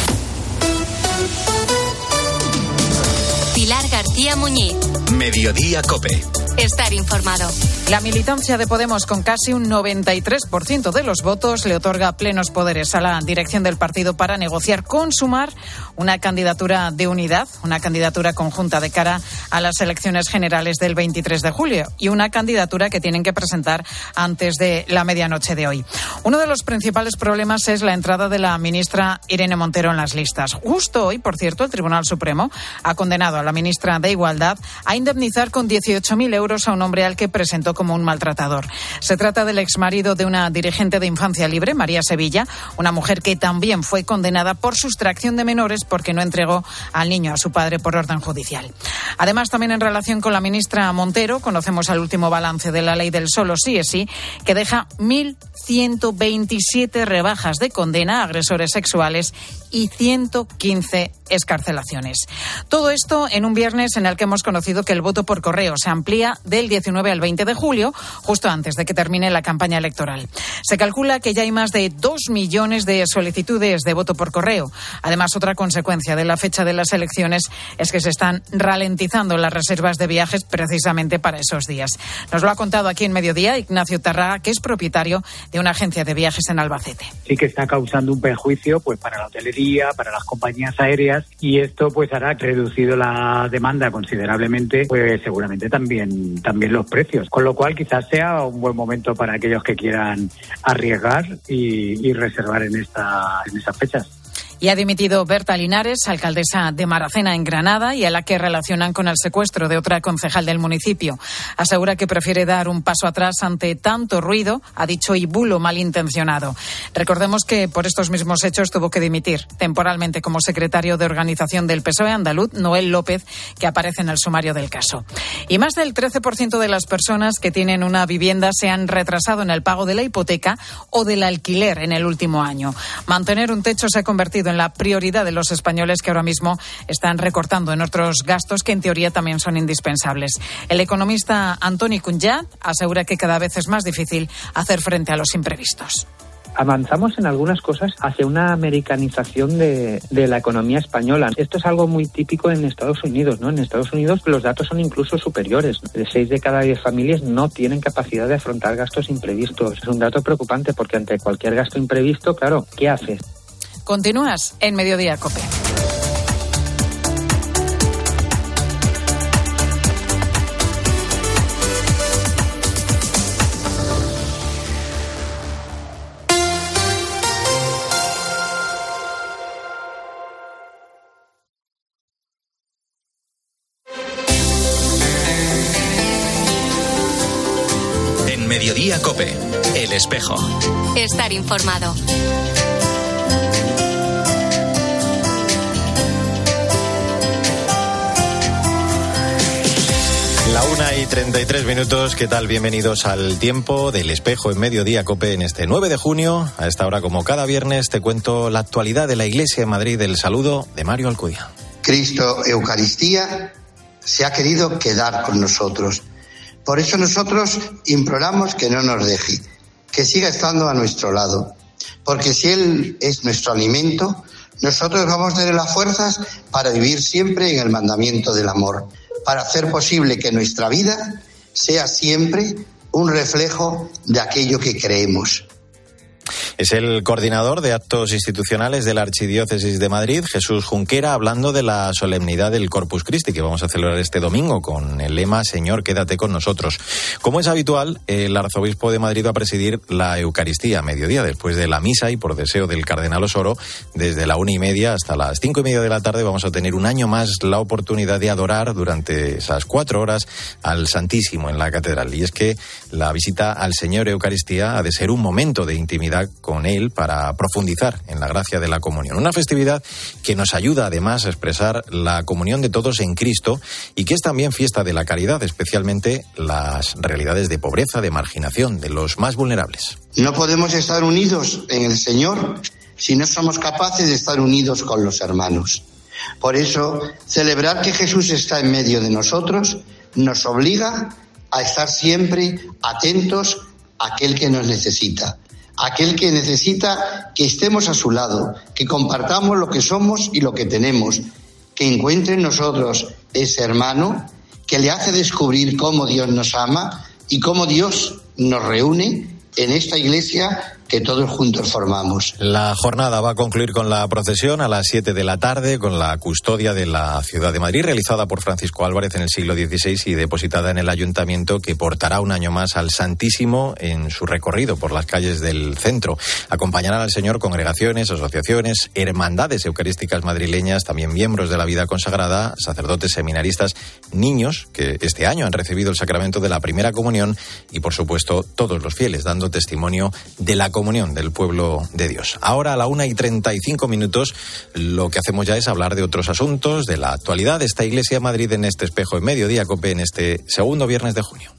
Pilar García Muñiz. Mediodía Cope. Estar informado. La militancia de Podemos, con casi un noventa y tres por ciento de los votos, le otorga plenos poderes a la dirección del partido para negociar con Sumar una candidatura de unidad, una candidatura conjunta de cara a las elecciones generales del veintitrés de julio y una candidatura que tienen que presentar antes de la medianoche de hoy. Uno de los principales problemas es la entrada de la ministra Irene Montero en las listas. Justo hoy, por cierto, el Tribunal Supremo ha condenado a la ministra de Igualdad a indemnizar con dieciocho mil euros a un hombre al que presentó como un maltratador. Se trata del exmarido de una dirigente de Infancia Libre, María Sevilla, una mujer que también fue condenada por sustracción de menores porque no entregó al niño a su padre por orden judicial. Además, también en relación con la ministra Montero, conocemos el último balance de la ley del solo sí es sí, que deja mil ciento veintisiete rebajas de condena a agresores sexuales y ciento quince excarcelaciones. Todo esto en un viernes en el que hemos conocido que el voto por correo se amplía del diecinueve al veinte de julio, justo antes de que termine la campaña electoral. Se calcula que ya hay más de dos millones de solicitudes de voto por correo. Además, otra consecuencia de la fecha de las elecciones es que se están ralentizando las reservas de viajes precisamente para esos días. Nos lo ha contado aquí en Mediodía Ignacio Tarraga, que es propietario de una agencia de viajes en Albacete. Sí que está causando un perjuicio pues para la hotelería, para las compañías aéreas, y esto pues hará reducido la demanda considerablemente, pues seguramente también también los precios, con lo cual quizás sea un buen momento para aquellos que quieran arriesgar y, y reservar en esta en esas fechas. Y ha dimitido Berta Linares, alcaldesa de Maracena en Granada, y a la que relacionan con el secuestro de otra concejal del municipio. Asegura que prefiere dar un paso atrás ante tanto ruido, ha dicho, y bulo malintencionado. Recordemos que por estos mismos hechos tuvo que dimitir temporalmente como secretario de organización del P S O E andaluz, Noel López, que aparece en el sumario del caso. Y más del trece por ciento de las personas que tienen una vivienda se han retrasado en el pago de la hipoteca o del alquiler en el último año. Mantener un techo se ha convertido en la prioridad de los españoles, que ahora mismo están recortando en otros gastos que en teoría también son indispensables. El economista Antoni Cunllat asegura que cada vez es más difícil hacer frente a los imprevistos. Avanzamos en algunas cosas hacia una americanización de, de la economía española. Esto es algo muy típico en Estados Unidos, ¿no? En Estados Unidos los datos son incluso superiores. De seis de cada diez familias no tienen capacidad de afrontar gastos imprevistos. Es un dato preocupante porque ante cualquier gasto imprevisto, claro, ¿qué haces? Continúas en Mediodía Cope. En Mediodía Cope, El Espejo. Estar informado. La una y treinta y tres minutos, ¿qué tal? Bienvenidos al tiempo del Espejo en Mediodía Cope en este nueve de junio. A esta hora, como cada viernes, te cuento la actualidad de la Iglesia de Madrid. El saludo de Mario Alcudia. Cristo Eucaristía se ha querido quedar con nosotros. Por eso nosotros imploramos que no nos deje, que siga estando a nuestro lado. Porque si Él es nuestro alimento, nosotros vamos a tener las fuerzas para vivir siempre en el mandamiento del amor, para hacer posible que nuestra vida sea siempre un reflejo de aquello que creemos. Es el coordinador de actos institucionales de la Archidiócesis de Madrid, Jesús Junquera, hablando de la solemnidad del Corpus Christi que vamos a celebrar este domingo con el lema Señor, quédate con nosotros. Como es habitual, el arzobispo de Madrid va a presidir la Eucaristía a mediodía después de la misa y por deseo del cardenal Osoro, desde la una y media hasta las cinco y media de la tarde vamos a tener un año más la oportunidad de adorar durante esas cuatro horas al Santísimo en la catedral. Y es que la visita al Señor Eucaristía ha de ser un momento de intimidad con Él para profundizar en la gracia de la comunión. Una festividad que nos ayuda además a expresar la comunión de todos en Cristo y que es también fiesta de la caridad, especialmente las realidades de pobreza, de marginación, de los más vulnerables. No podemos estar unidos en el Señor si no somos capaces de estar unidos con los hermanos. Por eso, celebrar que Jesús está en medio de nosotros nos obliga a estar siempre atentos a aquel que nos necesita. Aquel que necesita que estemos a su lado, que compartamos lo que somos y lo que tenemos, que encuentre en nosotros ese hermano que le hace descubrir cómo Dios nos ama y cómo Dios nos reúne en esta iglesia que todos juntos formamos. La jornada va a concluir con la procesión a las siete de la tarde, con la custodia de la Ciudad de Madrid, realizada por Francisco Álvarez en el siglo dieciséis y depositada en el Ayuntamiento, que portará un año más al Santísimo en su recorrido por las calles del centro. Acompañarán al Señor congregaciones, asociaciones, hermandades eucarísticas madrileñas, también miembros de la vida consagrada, sacerdotes, seminaristas, niños que este año han recibido el sacramento de la primera comunión y, por supuesto, todos los fieles, dando testimonio de la comunión comunión del pueblo de Dios. Ahora a la una y treinta y cinco minutos lo que hacemos ya es hablar de otros asuntos, de la actualidad de esta Iglesia de Madrid en este espejo en Mediodía Cope en este segundo viernes de junio.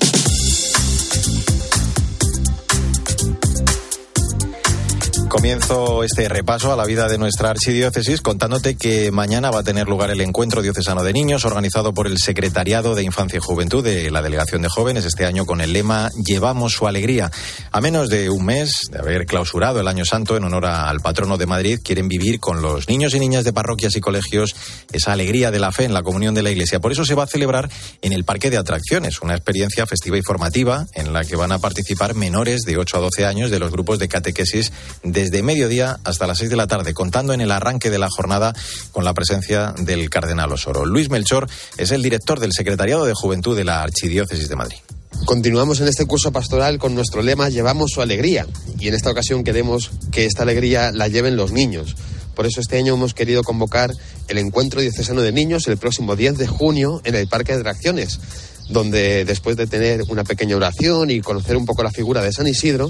Comienzo este repaso a la vida de nuestra archidiócesis contándote que mañana va a tener lugar el Encuentro Diocesano de Niños organizado por el Secretariado de Infancia y Juventud de la Delegación de Jóvenes, este año con el lema Llevamos su alegría. A menos de un mes de haber clausurado el Año Santo en honor al patrono de Madrid, quieren vivir con los niños y niñas de parroquias y colegios esa alegría de la fe en la comunión de la Iglesia. Por eso se va a celebrar en el Parque de Atracciones, una experiencia festiva y formativa en la que van a participar menores de ocho a doce años de los grupos de catequesis de desde mediodía hasta las seis de la tarde, contando en el arranque de la jornada con la presencia del cardenal Osoro. Luis Melchor es el director del Secretariado de Juventud de la Archidiócesis de Madrid. Continuamos en este curso pastoral con nuestro lema Llevamos su alegría, y en esta ocasión queremos que esta alegría la lleven los niños. Por eso este año hemos querido convocar el Encuentro Diocesano de Niños el próximo diez de junio en el Parque de Atracciones, donde después de tener una pequeña oración y conocer un poco la figura de San Isidro,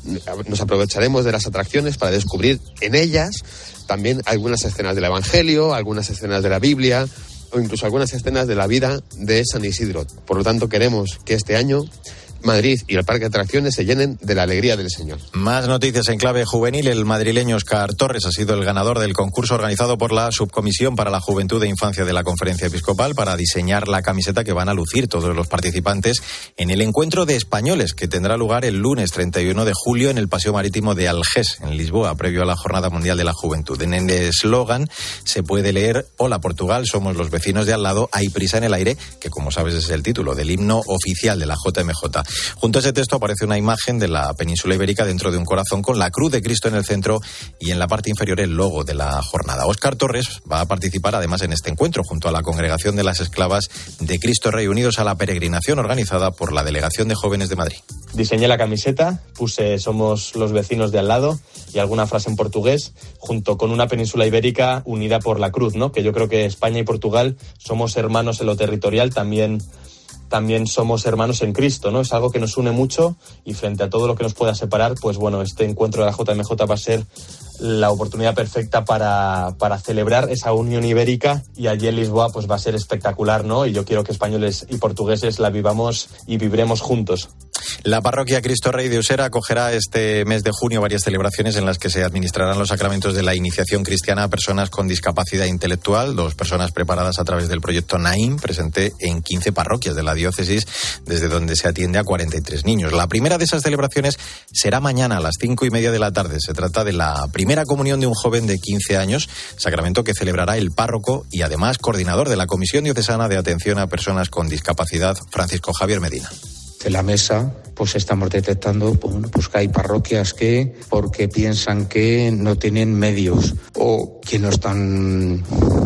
nos aprovecharemos de las atracciones para descubrir en ellas también algunas escenas del Evangelio, algunas escenas de la Biblia o incluso algunas escenas de la vida de San Isidro. Por lo tanto, queremos que este año Madrid y el Parque de Atracciones se llenen de la alegría del Señor. Más noticias en clave juvenil. El madrileño Óscar Torres ha sido el ganador del concurso organizado por la Subcomisión para la Juventud e Infancia de la Conferencia Episcopal para diseñar la camiseta que van a lucir todos los participantes en el encuentro de españoles que tendrá lugar el lunes treinta y uno de julio en el Paseo Marítimo de Algés, en Lisboa, previo a la Jornada Mundial de la Juventud. En el eslogan se puede leer: Hola Portugal, somos los vecinos de al lado, hay prisa en el aire, que como sabes es el título del himno oficial de la J M J. Junto a ese texto aparece una imagen de la península ibérica dentro de un corazón con la cruz de Cristo en el centro y en la parte inferior el logo de la jornada. Óscar Torres va a participar además en este encuentro junto a la Congregación de las Esclavas de Cristo Rey, unidos a la peregrinación organizada por la Delegación de Jóvenes de Madrid. Diseñé la camiseta, puse somos los vecinos de al lado y alguna frase en portugués, junto con una península ibérica unida por la cruz, ¿no? Que yo creo que España y Portugal somos hermanos en lo territorial, también también somos hermanos en Cristo, ¿no? Es algo que nos une mucho y frente a todo lo que nos pueda separar, pues bueno, este encuentro de la J M J va a ser la oportunidad perfecta para, para celebrar esa unión ibérica, y allí en Lisboa pues va a ser espectacular, ¿no? Y yo quiero que españoles y portugueses la vivamos y viviremos juntos. La parroquia Cristo Rey de Usera acogerá este mes de junio varias celebraciones en las que se administrarán los sacramentos de la iniciación cristiana a personas con discapacidad intelectual, dos personas preparadas a través del proyecto Naim, presente en quince parroquias de la diócesis, desde donde se atiende a cuarenta y tres niños. La primera de esas celebraciones será mañana a las cinco y media de la tarde. Se trata de la primera comunión de un joven de quince años, sacramento que celebrará el párroco y además coordinador de la Comisión Diocesana de Atención a Personas con Discapacidad, Francisco Javier Medina. De la mesa, pues estamos detectando bueno, pues que hay parroquias que, porque piensan que no tienen medios o que no están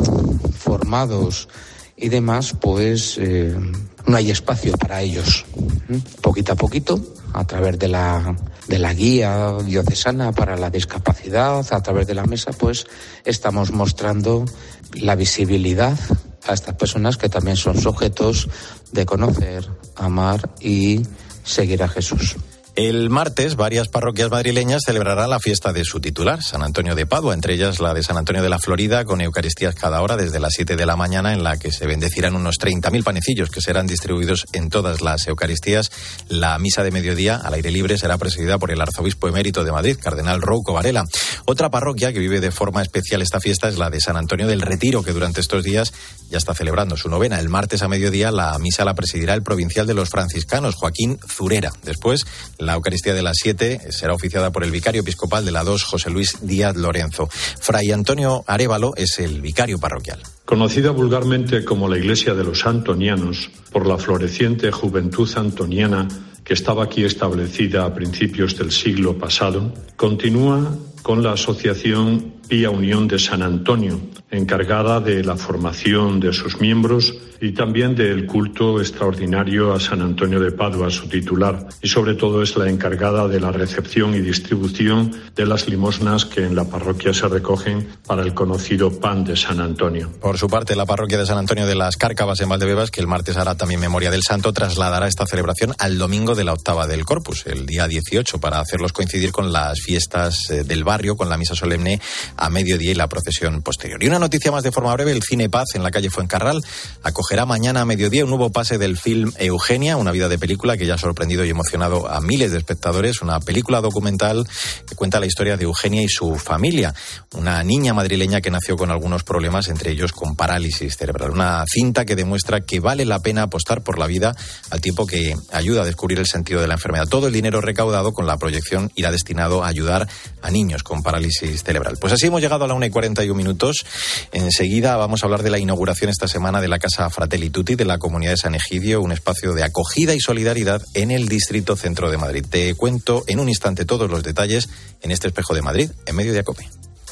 formados y demás, pues eh, no hay espacio para ellos. ¿Mm? Poquito a poquito, a través de la, de la guía diocesana para la discapacidad, a través de la mesa, pues estamos mostrando la visibilidad a estas personas que también son sujetos de conocer, amar y seguir a Jesús. El martes, varias parroquias madrileñas celebrarán la fiesta de su titular, San Antonio de Padua, entre ellas la de San Antonio de la Florida, con eucaristías cada hora desde las siete de la mañana, en la que se bendecirán unos treinta mil panecillos que serán distribuidos en todas las eucaristías. La misa de mediodía al aire libre será presidida por el arzobispo emérito de Madrid, cardenal Rouco Varela. Otra parroquia que vive de forma especial esta fiesta es la de San Antonio del Retiro, que durante estos días ya está celebrando su novena. El martes a mediodía la misa la presidirá el provincial de los franciscanos, Joaquín Zurera. Después, la Eucaristía de las siete será oficiada por el vicario episcopal de la dos, José Luis Díaz Lorenzo. Fray Antonio Arévalo es el vicario parroquial. Conocida vulgarmente como la Iglesia de los Antonianos, por la floreciente juventud antoniana que estaba aquí establecida a principios del siglo pasado, continúa con la Asociación Pía Unión de San Antonio, encargada de la formación de sus miembros y también del culto extraordinario a San Antonio de Padua, su titular, y sobre todo es la encargada de la recepción y distribución de las limosnas que en la parroquia se recogen para el conocido pan de San Antonio. Por su parte, la parroquia de San Antonio de las Cárcavas en Valdebebas, que el martes hará también memoria del santo, trasladará esta celebración al domingo de la octava del Corpus, el día dieciocho, para hacerlos coincidir con las fiestas del barrio, con la misa solemne a mediodía y la procesión posterior. Y una noticia más de forma breve: el Cine Paz en la calle Fuencarral acogerá mañana a mediodía un nuevo pase del film Eugenia, una vida de película que ya ha sorprendido y emocionado a miles de espectadores, una película documental que cuenta la historia de Eugenia y su familia, una niña madrileña que nació con algunos problemas, entre ellos con parálisis cerebral. Una cinta que demuestra que vale la pena apostar por la vida al tiempo que ayuda a descubrir el sentido de la enfermedad. Todo el dinero recaudado con la proyección irá destinado a ayudar a niños con parálisis cerebral. Pues así hemos llegado a la una y cuarenta y un minutos. Enseguida vamos a hablar de la inauguración esta semana de la Casa Fratelli Tutti de la Comunidad de San Egidio, un espacio de acogida y solidaridad en el distrito centro de Madrid. Te cuento en un instante todos los detalles en este Espejo de Madrid, en Mediodía COPE.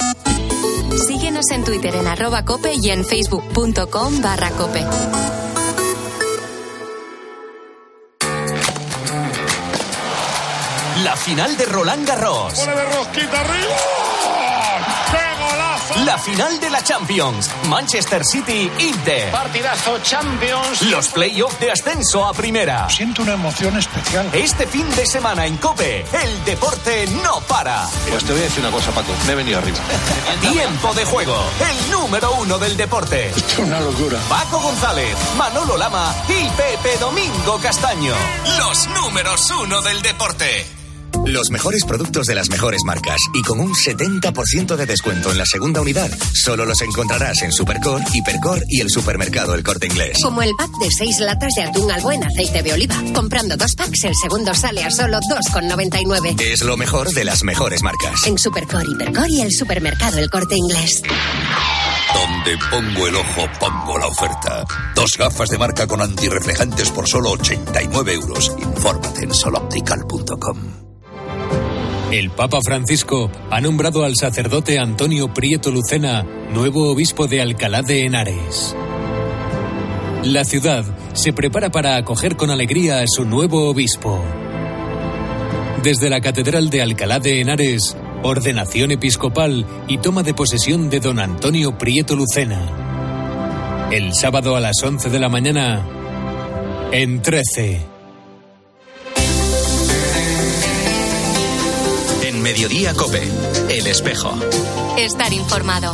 Síguenos en Twitter en arroba cope y en facebook.com barra cope. La final de Roland Garros. ¡Pone de rosquita arriba! ¡Qué golazo! La final de la Champions. Manchester City-Inter. Partidazo Champions. Los play-off de ascenso a primera. Siento una emoción especial. Este fin de semana en COPE, el deporte no para. Pues te voy a decir una cosa, Paco. Me he venido arriba. Tiempo de juego. El número uno del deporte. Esto es una locura. Paco González, Manolo Lama y Pepe Domingo Castaño. Los números uno del deporte. Los mejores productos de las mejores marcas y con un setenta por ciento de descuento en la segunda unidad. Solo los encontrarás en Supercor, Hipercor y el supermercado El Corte Inglés. Como el pack de seis latas de atún albo en aceite de oliva. Comprando dos packs, el segundo sale a solo dos con noventa y nueve. Es lo mejor de las mejores marcas. En Supercor, Hipercor y el supermercado El Corte Inglés. Donde pongo el ojo, pongo la oferta. Dos gafas de marca con antirreflejantes por solo ochenta y nueve euros. Infórmate en soloptical punto com. El Papa Francisco ha nombrado al sacerdote Antonio Prieto Lucena nuevo obispo de Alcalá de Henares. La ciudad se prepara para acoger con alegría a su nuevo obispo. Desde la Catedral de Alcalá de Henares, ordenación episcopal y toma de posesión de don Antonio Prieto Lucena. El sábado a las once de la mañana, en trece. Mediodía COPE, El Espejo. Estar informado.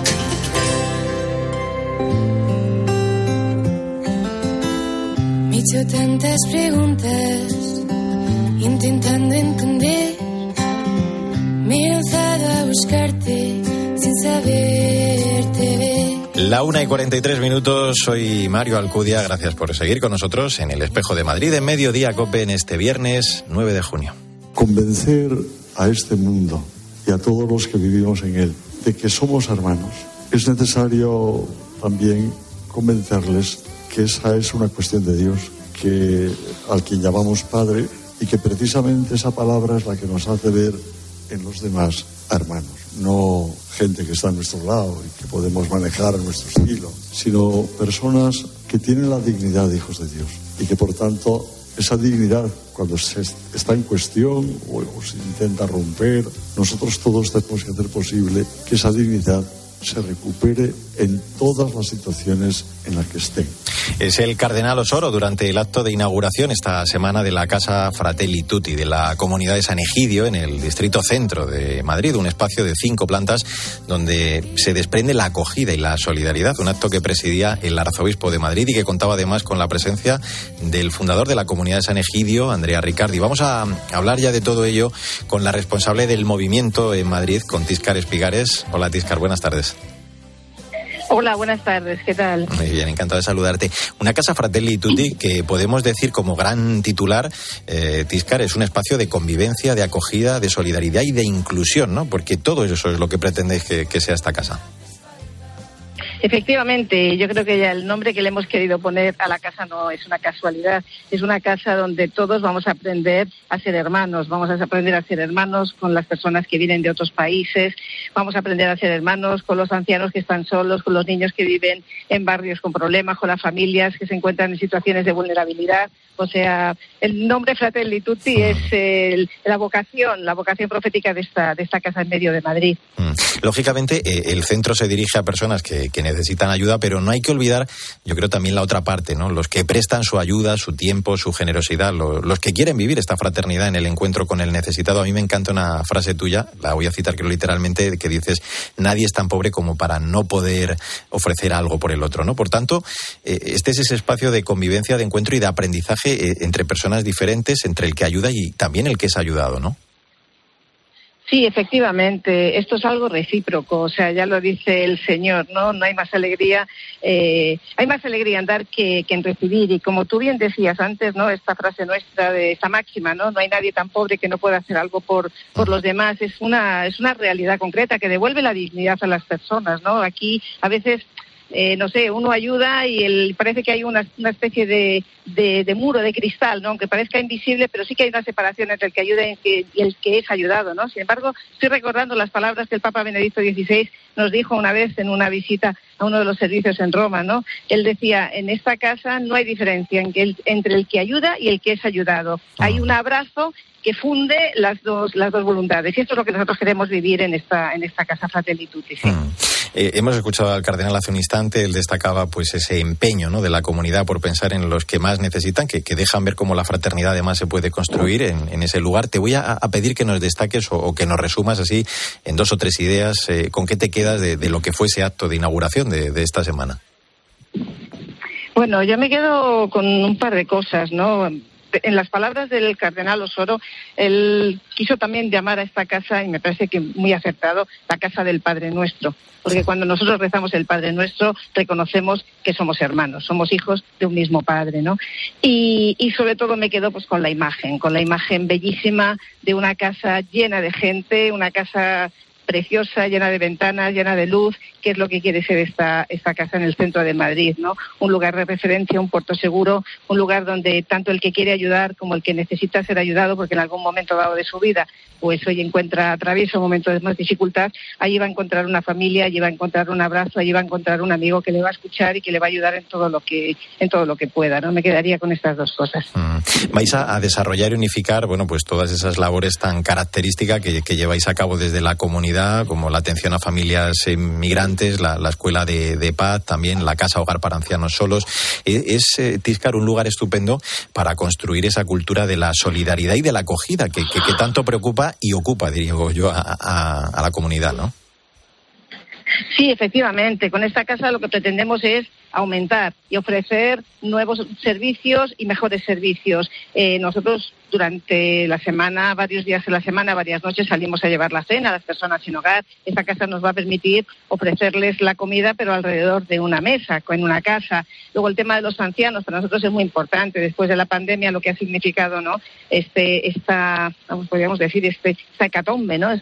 Me he hecho tantas preguntas, intentando entender. Me he lanzado a buscarte sin saberte ver. La una y cuarenta y tres minutos, soy Mario Alcudia, gracias por seguir con nosotros en El Espejo de Madrid, en Mediodía COPE, en este viernes nueve de junio. Convencer a este mundo y a todos los que vivimos en él de que somos hermanos. Es necesario también convencerles que esa es una cuestión de Dios, que, al que llamamos Padre, y que precisamente esa palabra es la que nos hace ver en los demás hermanos, no gente que está a nuestro lado y que podemos manejar a nuestro estilo, sino personas que tienen la dignidad de hijos de Dios y que por tanto esa dignidad, cuando se está en cuestión o, o se intenta romper, nosotros todos tenemos que hacer posible que esa dignidad se recupere en todas las situaciones en las que estén. Es el cardenal Osoro durante el acto de inauguración esta semana de la Casa Fratelli Tutti de la Comunidad de San Egidio en el distrito centro de Madrid, un espacio de cinco plantas donde se desprende la acogida y la solidaridad, un acto que presidía el arzobispo de Madrid y que contaba además con la presencia del fundador de la Comunidad de San Egidio, Andrea Riccardi. Vamos a hablar ya de todo ello con la responsable del movimiento en Madrid, con Tíscar Espigares. Hola Tíscar, buenas tardes. Hola, buenas tardes, ¿qué tal? Muy bien, encantado de saludarte. Una Casa Fratelli Tutti que podemos decir como gran titular, eh, Tíscar, es un espacio de convivencia, de acogida, de solidaridad y de inclusión, ¿no? Porque todo eso es lo que pretendéis que, que sea esta casa. Efectivamente, yo creo que ya el nombre que le hemos querido poner a la casa no es una casualidad, es una casa donde todos vamos a aprender a ser hermanos, vamos a aprender a ser hermanos con las personas que vienen de otros países, vamos a aprender a ser hermanos con los ancianos que están solos, con los niños que viven en barrios con problemas, con las familias que se encuentran en situaciones de vulnerabilidad. O sea, el nombre Fratelli Tutti es el, la vocación, la vocación profética de esta, de esta casa en medio de Madrid. Lógicamente, eh, el centro se dirige a personas que, que necesitan ayuda, pero no hay que olvidar, yo creo, también la otra parte, ¿no? Los que prestan su ayuda, su tiempo, su generosidad, lo, los que quieren vivir esta fraternidad en el encuentro con el necesitado. A mí me encanta una frase tuya, la voy a citar creo literalmente, que dices: nadie es tan pobre como para no poder ofrecer algo por el otro, ¿no? Por tanto, eh, este es ese espacio de convivencia, de encuentro y de aprendizaje eh, entre personas diferentes, entre el que ayuda y también el que es ayudado, ¿no? Sí, efectivamente, esto es algo recíproco, o sea, ya lo dice el Señor, ¿no? No hay más alegría, eh, hay más alegría en dar que, que en recibir, y como tú bien decías antes, ¿no? Esta frase nuestra, de esta máxima, ¿no? No hay nadie tan pobre que no pueda hacer algo por, por los demás, es una, es una realidad concreta que devuelve la dignidad a las personas, ¿no? Aquí, a veces, Eh, no sé, uno ayuda y el, parece que hay una, una especie de, de, de muro de cristal, ¿no? Aunque parezca invisible, pero sí que hay una separación entre el que ayuda y el que, y el que es ayudado, ¿no? Sin embargo, estoy recordando las palabras que el Papa Benedicto dieciséis nos dijo una vez en una visita a uno de los servicios en Roma, ¿no? Él decía: en esta casa no hay diferencia en que el, entre el que ayuda y el que es ayudado. Hay un abrazo que funde las dos las dos voluntades, y esto es lo que nosotros queremos vivir en esta en esta casa Fratelli Tutti, sí. Mm. Eh, hemos escuchado al cardenal hace un instante, él destacaba pues ese empeño, ¿no?, de la comunidad por pensar en los que más necesitan, que, que dejan ver cómo la fraternidad además se puede construir en, en ese lugar. Te voy a, a pedir que nos destaques o, o que nos resumas así en dos o tres ideas, eh, con qué te quedas de, de lo que fue ese acto de inauguración de, de esta semana. Bueno, yo me quedo con un par de cosas, ¿no? En las palabras del cardenal Osoro, él quiso también llamar a esta casa, y me parece que muy acertado, la casa del Padre Nuestro. Porque cuando nosotros rezamos el Padre Nuestro, reconocemos que somos hermanos, somos hijos de un mismo Padre, ¿no? Y, y sobre todo me quedo pues con la imagen, con la imagen bellísima de una casa llena de gente, una casa preciosa, llena de ventanas, llena de luz, que es lo que quiere ser esta esta casa en el centro de Madrid, ¿no? Un lugar de referencia, un puerto seguro, un lugar donde tanto el que quiere ayudar como el que necesita ser ayudado, porque en algún momento dado de su vida, pues hoy encuentra, atraviesa un momento de más dificultad, allí va a encontrar una familia, allí va a encontrar un abrazo, allí va a encontrar un amigo que le va a escuchar y que le va a ayudar en todo lo que en todo lo que pueda, ¿no? Me quedaría con estas dos cosas. Mm. Vais a, a desarrollar y unificar, bueno, pues todas esas labores tan características que, que lleváis a cabo desde la comunidad, como la atención a familias migrantes, la, la escuela de, de paz, también la casa hogar para ancianos solos. Es, eh, Tíscar, un lugar estupendo para construir esa cultura de la solidaridad y de la acogida que, que, que tanto preocupa y ocupa, diría yo, a, a, a la comunidad, ¿no? Sí, efectivamente. Con esta casa lo que pretendemos es aumentar y ofrecer nuevos servicios y mejores servicios. Eh, nosotros durante la semana, varios días de la semana, varias noches salimos a llevar la cena a las personas sin hogar. Esta casa nos va a permitir ofrecerles la comida, pero alrededor de una mesa, en una casa. Luego el tema de los ancianos para nosotros es muy importante. Después de la pandemia, lo que ha significado, ¿no? Este, esta, podríamos decir, este, esta hecatombe, ¿no? Esta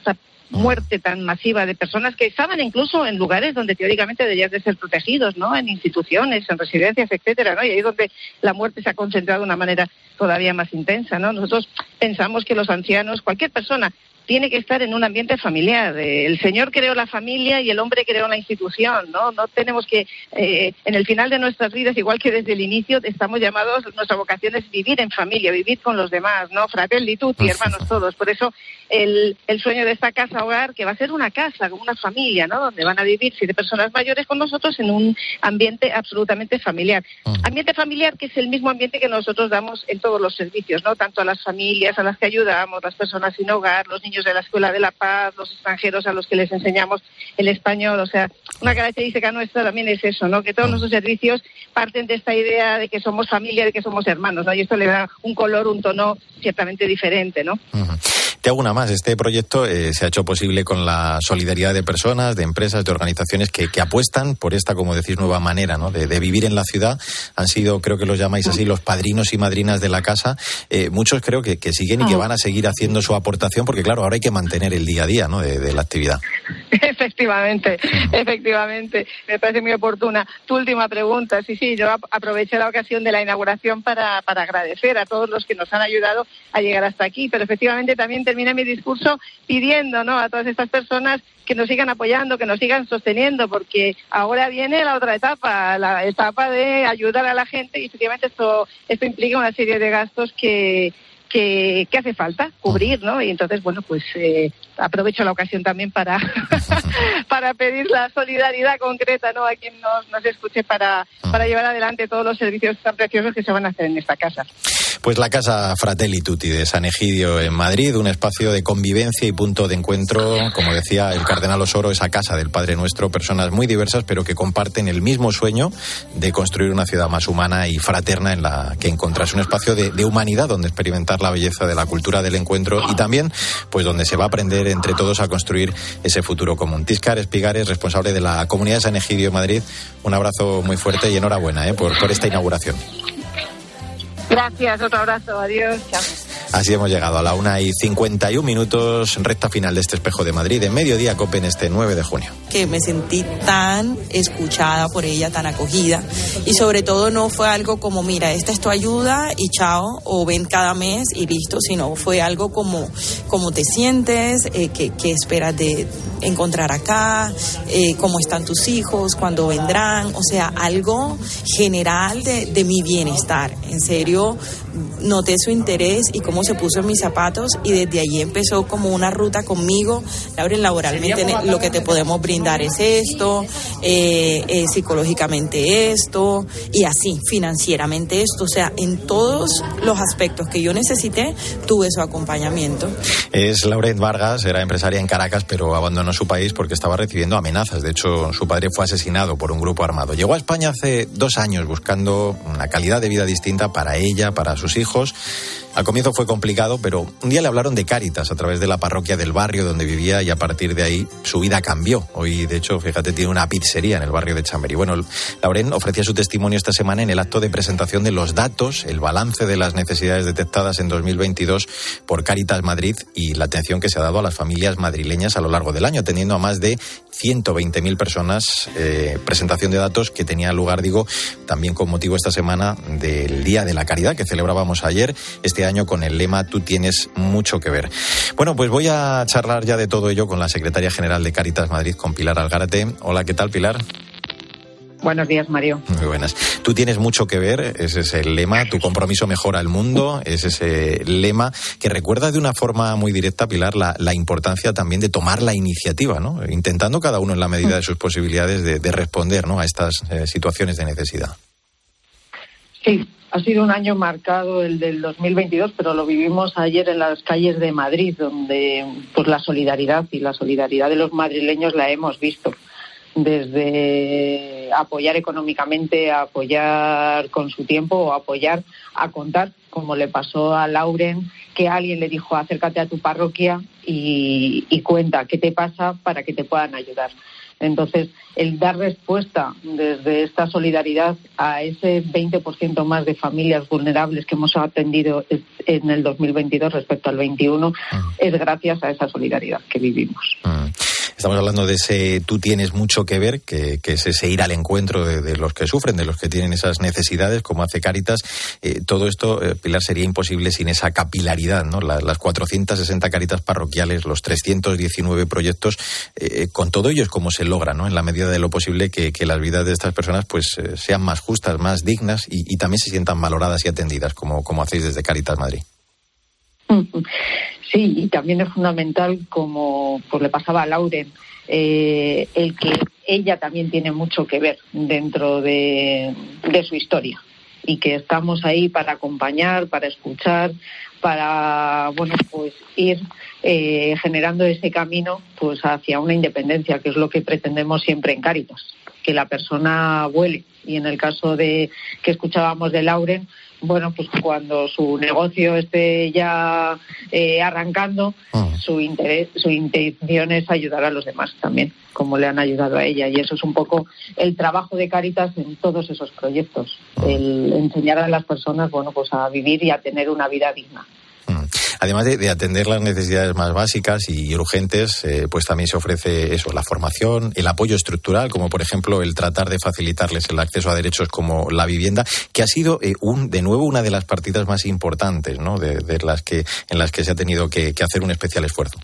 muerte tan masiva de personas que estaban incluso en lugares donde teóricamente deberían de ser protegidos, ¿no? En instituciones, en residencias, etcétera, ¿no? Y ahí es donde la muerte se ha concentrado de una manera todavía más intensa, ¿no? Nosotros pensamos que los ancianos, cualquier persona, tiene que estar en un ambiente familiar. El Señor creó la familia y el hombre creó la institución, ¿no? No tenemos que, eh, en el final de nuestras vidas, igual que desde el inicio, estamos llamados, nuestra vocación es vivir en familia, vivir con los demás, ¿no? Fratelli tutti, hermanos todos. Por eso el, el sueño de esta casa hogar, que va a ser una casa, como una familia, ¿no? Donde van a vivir siete personas mayores con nosotros en un ambiente absolutamente familiar. Ambiente familiar que es el mismo ambiente que nosotros damos en todos los servicios, ¿no? Tanto a las familias a las que ayudamos, las personas sin hogar, los niños de la Escuela de la Paz, los extranjeros a los que les enseñamos el español. O sea, una característica nuestra también es eso, ¿no? Que todos nuestros servicios parten de esta idea de que somos familia, de que somos hermanos, ¿no? Y esto le da un color, un tono ciertamente diferente, ¿no? Uh-huh. Te hago una más. Este proyecto eh, se ha hecho posible con la solidaridad de personas, de empresas, de organizaciones que, que apuestan por esta, como decís, nueva manera, ¿no? de, de vivir en la ciudad. Han sido, creo que los llamáis así, los padrinos y madrinas de la casa. Eh, muchos creo que, que siguen y que van a seguir haciendo su aportación, porque claro, ahora hay que mantener el día a día, ¿no? de, de la actividad. Efectivamente, efectivamente. Me parece muy oportuna. Tu última pregunta. Sí, sí, yo aproveché la ocasión de la inauguración para, para agradecer a todos los que nos han ayudado a llegar hasta aquí, pero efectivamente también terminé mi discurso pidiendo, ¿no?, a todas estas personas que nos sigan apoyando, que nos sigan sosteniendo, porque ahora viene la otra etapa, la etapa de ayudar a la gente, y efectivamente esto, esto implica una serie de gastos que que, que hace falta cubrir, ¿no? Y entonces, bueno, pues eh, aprovecho la ocasión también para para pedir la solidaridad concreta, ¿no?, a quien nos, nos escuche para, para llevar adelante todos los servicios tan preciosos que se van a hacer en esta casa. Pues la Casa Fratelli Tutti de San Egidio en Madrid, un espacio de convivencia y punto de encuentro, como decía el cardenal Osoro, esa casa del Padre Nuestro, personas muy diversas pero que comparten el mismo sueño de construir una ciudad más humana y fraterna en la que encontrarse un espacio de, de humanidad donde experimentar la belleza de la cultura del encuentro y también pues donde se va a aprender entre todos a construir ese futuro común. Tíscar Espigares, responsable de la Comunidad de San Egidio de Madrid, un abrazo muy fuerte y enhorabuena eh, por, por esta inauguración. Gracias, otro abrazo, adiós, chao. Así hemos llegado a la una y cincuenta y un minutos, recta final de este Espejo de Madrid, en Mediodía COPE en este nueve de junio. Que me sentí tan escuchada por ella, tan acogida, y sobre todo no fue algo como, mira, esta es tu ayuda y chao, o ven cada mes y listo, sino fue algo como, como te sientes, eh, que, que esperas de encontrar acá, eh, cómo están tus hijos, cuándo vendrán, o sea, algo general de, de mi bienestar. En serio, noté su interés y cómo se puso en mis zapatos, y desde allí empezó como una ruta conmigo. Lauren, laboralmente lo que te podemos brindar es esto, eh, eh, psicológicamente esto, y así, financieramente esto, o sea, en todos los aspectos que yo necesité, tuve su acompañamiento. Es Lauren Vargas, era empresaria en Caracas, pero abandonó su país porque estaba recibiendo amenazas. De hecho, su padre fue asesinado por un grupo armado. Llegó a España hace dos años buscando una calidad de vida distinta para ella, para sus hijos. Al comienzo fue complicado, pero un día le hablaron de Cáritas a través de la parroquia del barrio donde vivía, y a partir de ahí su vida cambió. Hoy, de hecho, fíjate, tiene una pizzería en el barrio de Chamberí. Bueno, Lauren ofrecía su testimonio esta semana en el acto de presentación de los datos, el balance de las necesidades detectadas en dos mil veintidós por Cáritas Madrid y la atención que se ha dado a las familias madrileñas a lo largo del año, atendiendo a más de ciento veinte mil personas. Eh, presentación de datos que tenía lugar, digo, también con motivo esta semana del Día de la Caridad que celebrábamos ayer, este año con el lema Tú tienes mucho que ver. Bueno, pues voy a charlar ya de todo ello con la secretaria general de Cáritas Madrid, con Pilar Algárate. Hola, ¿qué tal, Pilar? Buenos días, Mario. Muy buenas. Tú tienes mucho que ver, ese es el lema, tu compromiso mejora el mundo, es ese lema que recuerda de una forma muy directa, Pilar, la, la importancia también de tomar la iniciativa, ¿no? Intentando cada uno en la medida de sus posibilidades de, de responder, ¿no?, a estas eh, situaciones de necesidad. Sí. Ha sido un año marcado el del dos mil veintidós, pero lo vivimos ayer en las calles de Madrid, donde pues la solidaridad y la solidaridad de los madrileños la hemos visto. Desde apoyar económicamente, a apoyar con su tiempo o apoyar a contar, como le pasó a Lauren, que alguien le dijo acércate a tu parroquia y, y cuenta qué te pasa para que te puedan ayudar. Entonces, el dar respuesta desde esta solidaridad a ese veinte por ciento más de familias vulnerables que hemos atendido en el dos mil veintidós respecto al veintiuno, uh-huh. es gracias a esa solidaridad que vivimos. Uh-huh. Estamos hablando de ese tú tienes mucho que ver, que, que es ese ir al encuentro de, de los que sufren, de los que tienen esas necesidades, como hace Cáritas. Eh, todo esto, eh, Pilar, sería imposible sin esa capilaridad, ¿no? La, las cuatrocientas sesenta Cáritas parroquiales, los trescientos diecinueve proyectos, eh, con todo ello es como se logra, ¿no? En la medida de lo posible que, que las vidas de estas personas pues eh, sean más justas, más dignas y, y también se sientan valoradas y atendidas, como, como hacéis desde Cáritas Madrid. Sí, y también es fundamental, como pues le pasaba a Lauren, eh, el que ella también tiene mucho que ver dentro de, de su historia y que estamos ahí para acompañar, para escuchar, para bueno pues ir eh, generando ese camino pues hacia una independencia, que es lo que pretendemos siempre en Cáritas, que la persona vuele. Y en el caso de que escuchábamos de Lauren, bueno, pues cuando su negocio esté ya eh, arrancando, oh. su interés, su intención es ayudar a los demás también, como le han ayudado a ella. Y eso es un poco el trabajo de Cáritas en todos esos proyectos, oh. el enseñar a las personas, bueno, pues a vivir y a tener una vida digna. Además de, de atender las necesidades más básicas y urgentes, eh, pues también se ofrece eso, la formación, el apoyo estructural, como por ejemplo el tratar de facilitarles el acceso a derechos como la vivienda, que ha sido eh, un, de nuevo una de las partidas más importantes, ¿no? De, de las que en las que se ha tenido que, que hacer un especial esfuerzo.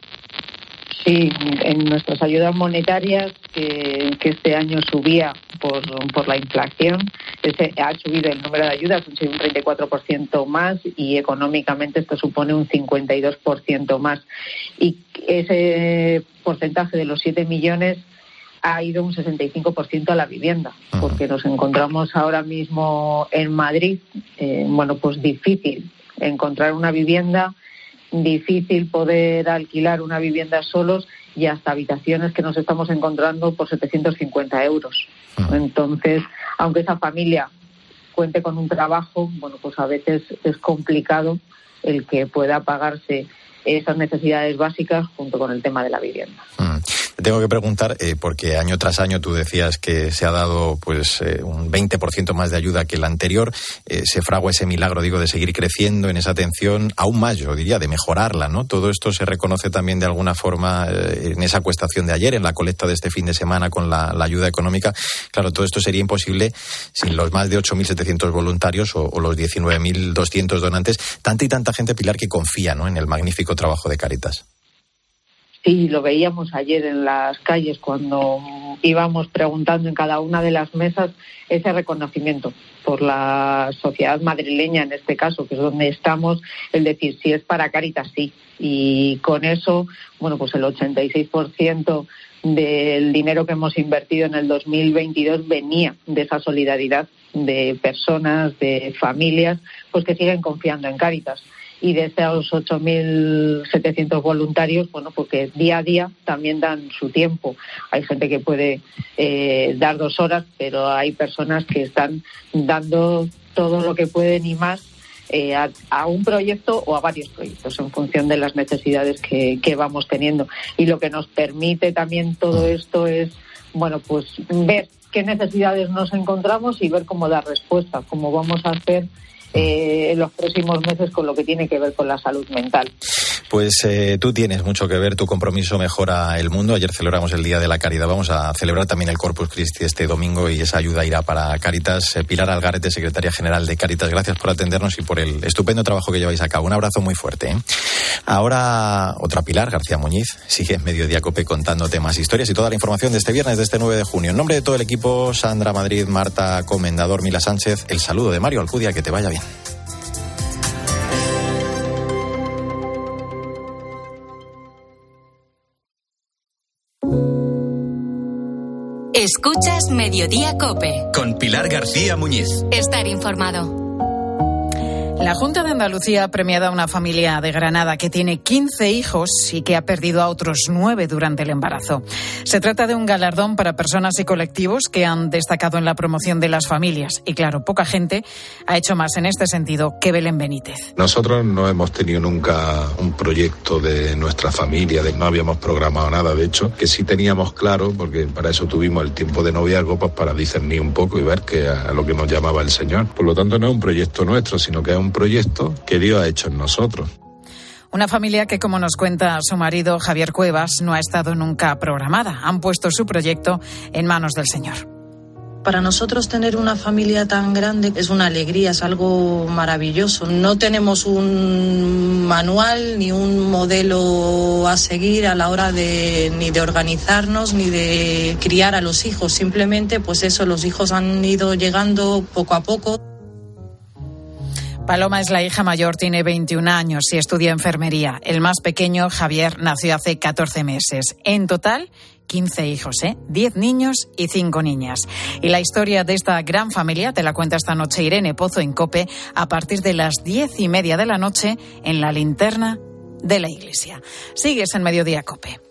Sí, en nuestras ayudas monetarias, que, que este año subía por, por la inflación, ese, ha subido el número de ayudas, ha sido un treinta y cuatro por ciento más y económicamente esto supone un cincuenta y dos por ciento más. Y ese porcentaje de los siete millones ha ido un sesenta y cinco por ciento a la vivienda, porque nos encontramos ahora mismo en Madrid, eh, bueno, pues difícil encontrar una vivienda, difícil poder alquilar una vivienda solos y hasta habitaciones que nos estamos encontrando por setecientos cincuenta euros. Entonces, aunque esa familia cuente con un trabajo, bueno, pues a veces es complicado el que pueda pagarse esas necesidades básicas junto con el tema de la vivienda. Mm. Te tengo que preguntar, eh, porque año tras año tú decías que se ha dado pues eh, un veinte por ciento más de ayuda que el anterior. Eh, se fragua ese milagro, digo, de seguir creciendo en esa atención, aún más, yo diría, de mejorarla, ¿no? Todo esto se reconoce también de alguna forma eh, en esa acuestación de ayer, en la colecta de este fin de semana con la, la ayuda económica. Claro, todo esto sería imposible sin los más de ocho mil setecientos voluntarios o, o los diecinueve mil doscientos donantes. Tanta y tanta gente, Pilar, que confía, ¿no?, en el magnífico trabajo de Cáritas. Sí, lo veíamos ayer en las calles cuando íbamos preguntando en cada una de las mesas ese reconocimiento por la sociedad madrileña, en este caso, que es donde estamos, el decir, si es para Cáritas, sí. Y con eso, bueno, pues el ochenta y seis por ciento del dinero que hemos invertido en el dos mil veintidós venía de esa solidaridad de personas, de familias, pues que siguen confiando en Cáritas. Y de esos ocho mil setecientos voluntarios, bueno, porque día a día también dan su tiempo. Hay gente que puede eh, dar dos horas, pero hay personas que están dando todo lo que pueden y más eh, a, a un proyecto o a varios proyectos en función de las necesidades que, que vamos teniendo. Y lo que nos permite también todo esto es, bueno, pues ver qué necesidades nos encontramos y ver cómo dar respuesta, cómo vamos a hacer Eh, en los próximos meses con lo que tiene que ver con la salud mental. Pues eh, tú tienes mucho que ver, tu compromiso mejora el mundo. Ayer celebramos el Día de la Caridad, vamos a celebrar también el Corpus Christi este domingo y esa ayuda irá para Cáritas. Eh, Pilar Algarete, secretaria general de Cáritas, gracias por atendernos y por el estupendo trabajo que lleváis a cabo. Un abrazo muy fuerte, ¿eh? Ahora otra Pilar, García Muñiz, sigue en Mediodía COPE contándote más historias y toda la información de este viernes, de este nueve de junio. En nombre de todo el equipo, Sandra Madrid, Marta Comendador, Mila Sánchez, el saludo de Mario Alcudia, que te vaya bien. Escuchas Mediodía COPE. Con Pilar García Muñiz. Estar informado. La Junta de Andalucía ha premiado a una familia de Granada que tiene quince hijos y que ha perdido a otros nueve durante el embarazo. Se trata de un galardón para personas y colectivos que han destacado en la promoción de las familias. Y claro, poca gente ha hecho más en este sentido que Belén Benítez. Nosotros no hemos tenido nunca un proyecto de nuestra familia, de, no habíamos programado nada. De hecho, que sí teníamos claro, porque para eso tuvimos el tiempo de noviazgo, pues para discernir un poco y ver que a, a lo que nos llamaba el Señor. Por lo tanto, no es un proyecto nuestro, sino que es un proyecto que Dios ha hecho en nosotros. Una familia que, como nos cuenta su marido Javier Cuevas, no ha estado nunca programada. Han puesto su proyecto en manos del Señor. Para nosotros tener una familia tan grande es una alegría, es algo maravilloso. No tenemos un manual ni un modelo a seguir a la hora de ni de organizarnos ni de criar a los hijos. Simplemente, pues eso, los hijos han ido llegando poco a poco. Paloma es la hija mayor, tiene veintiún años y estudia enfermería. El más pequeño, Javier, nació hace catorce meses. En total, quince hijos, ¿eh? diez niños y cinco niñas. Y la historia de esta gran familia te la cuenta esta noche Irene Pozo en COPE a partir de las diez y media de la noche en la linterna de la iglesia. Sigues en Mediodía COPE.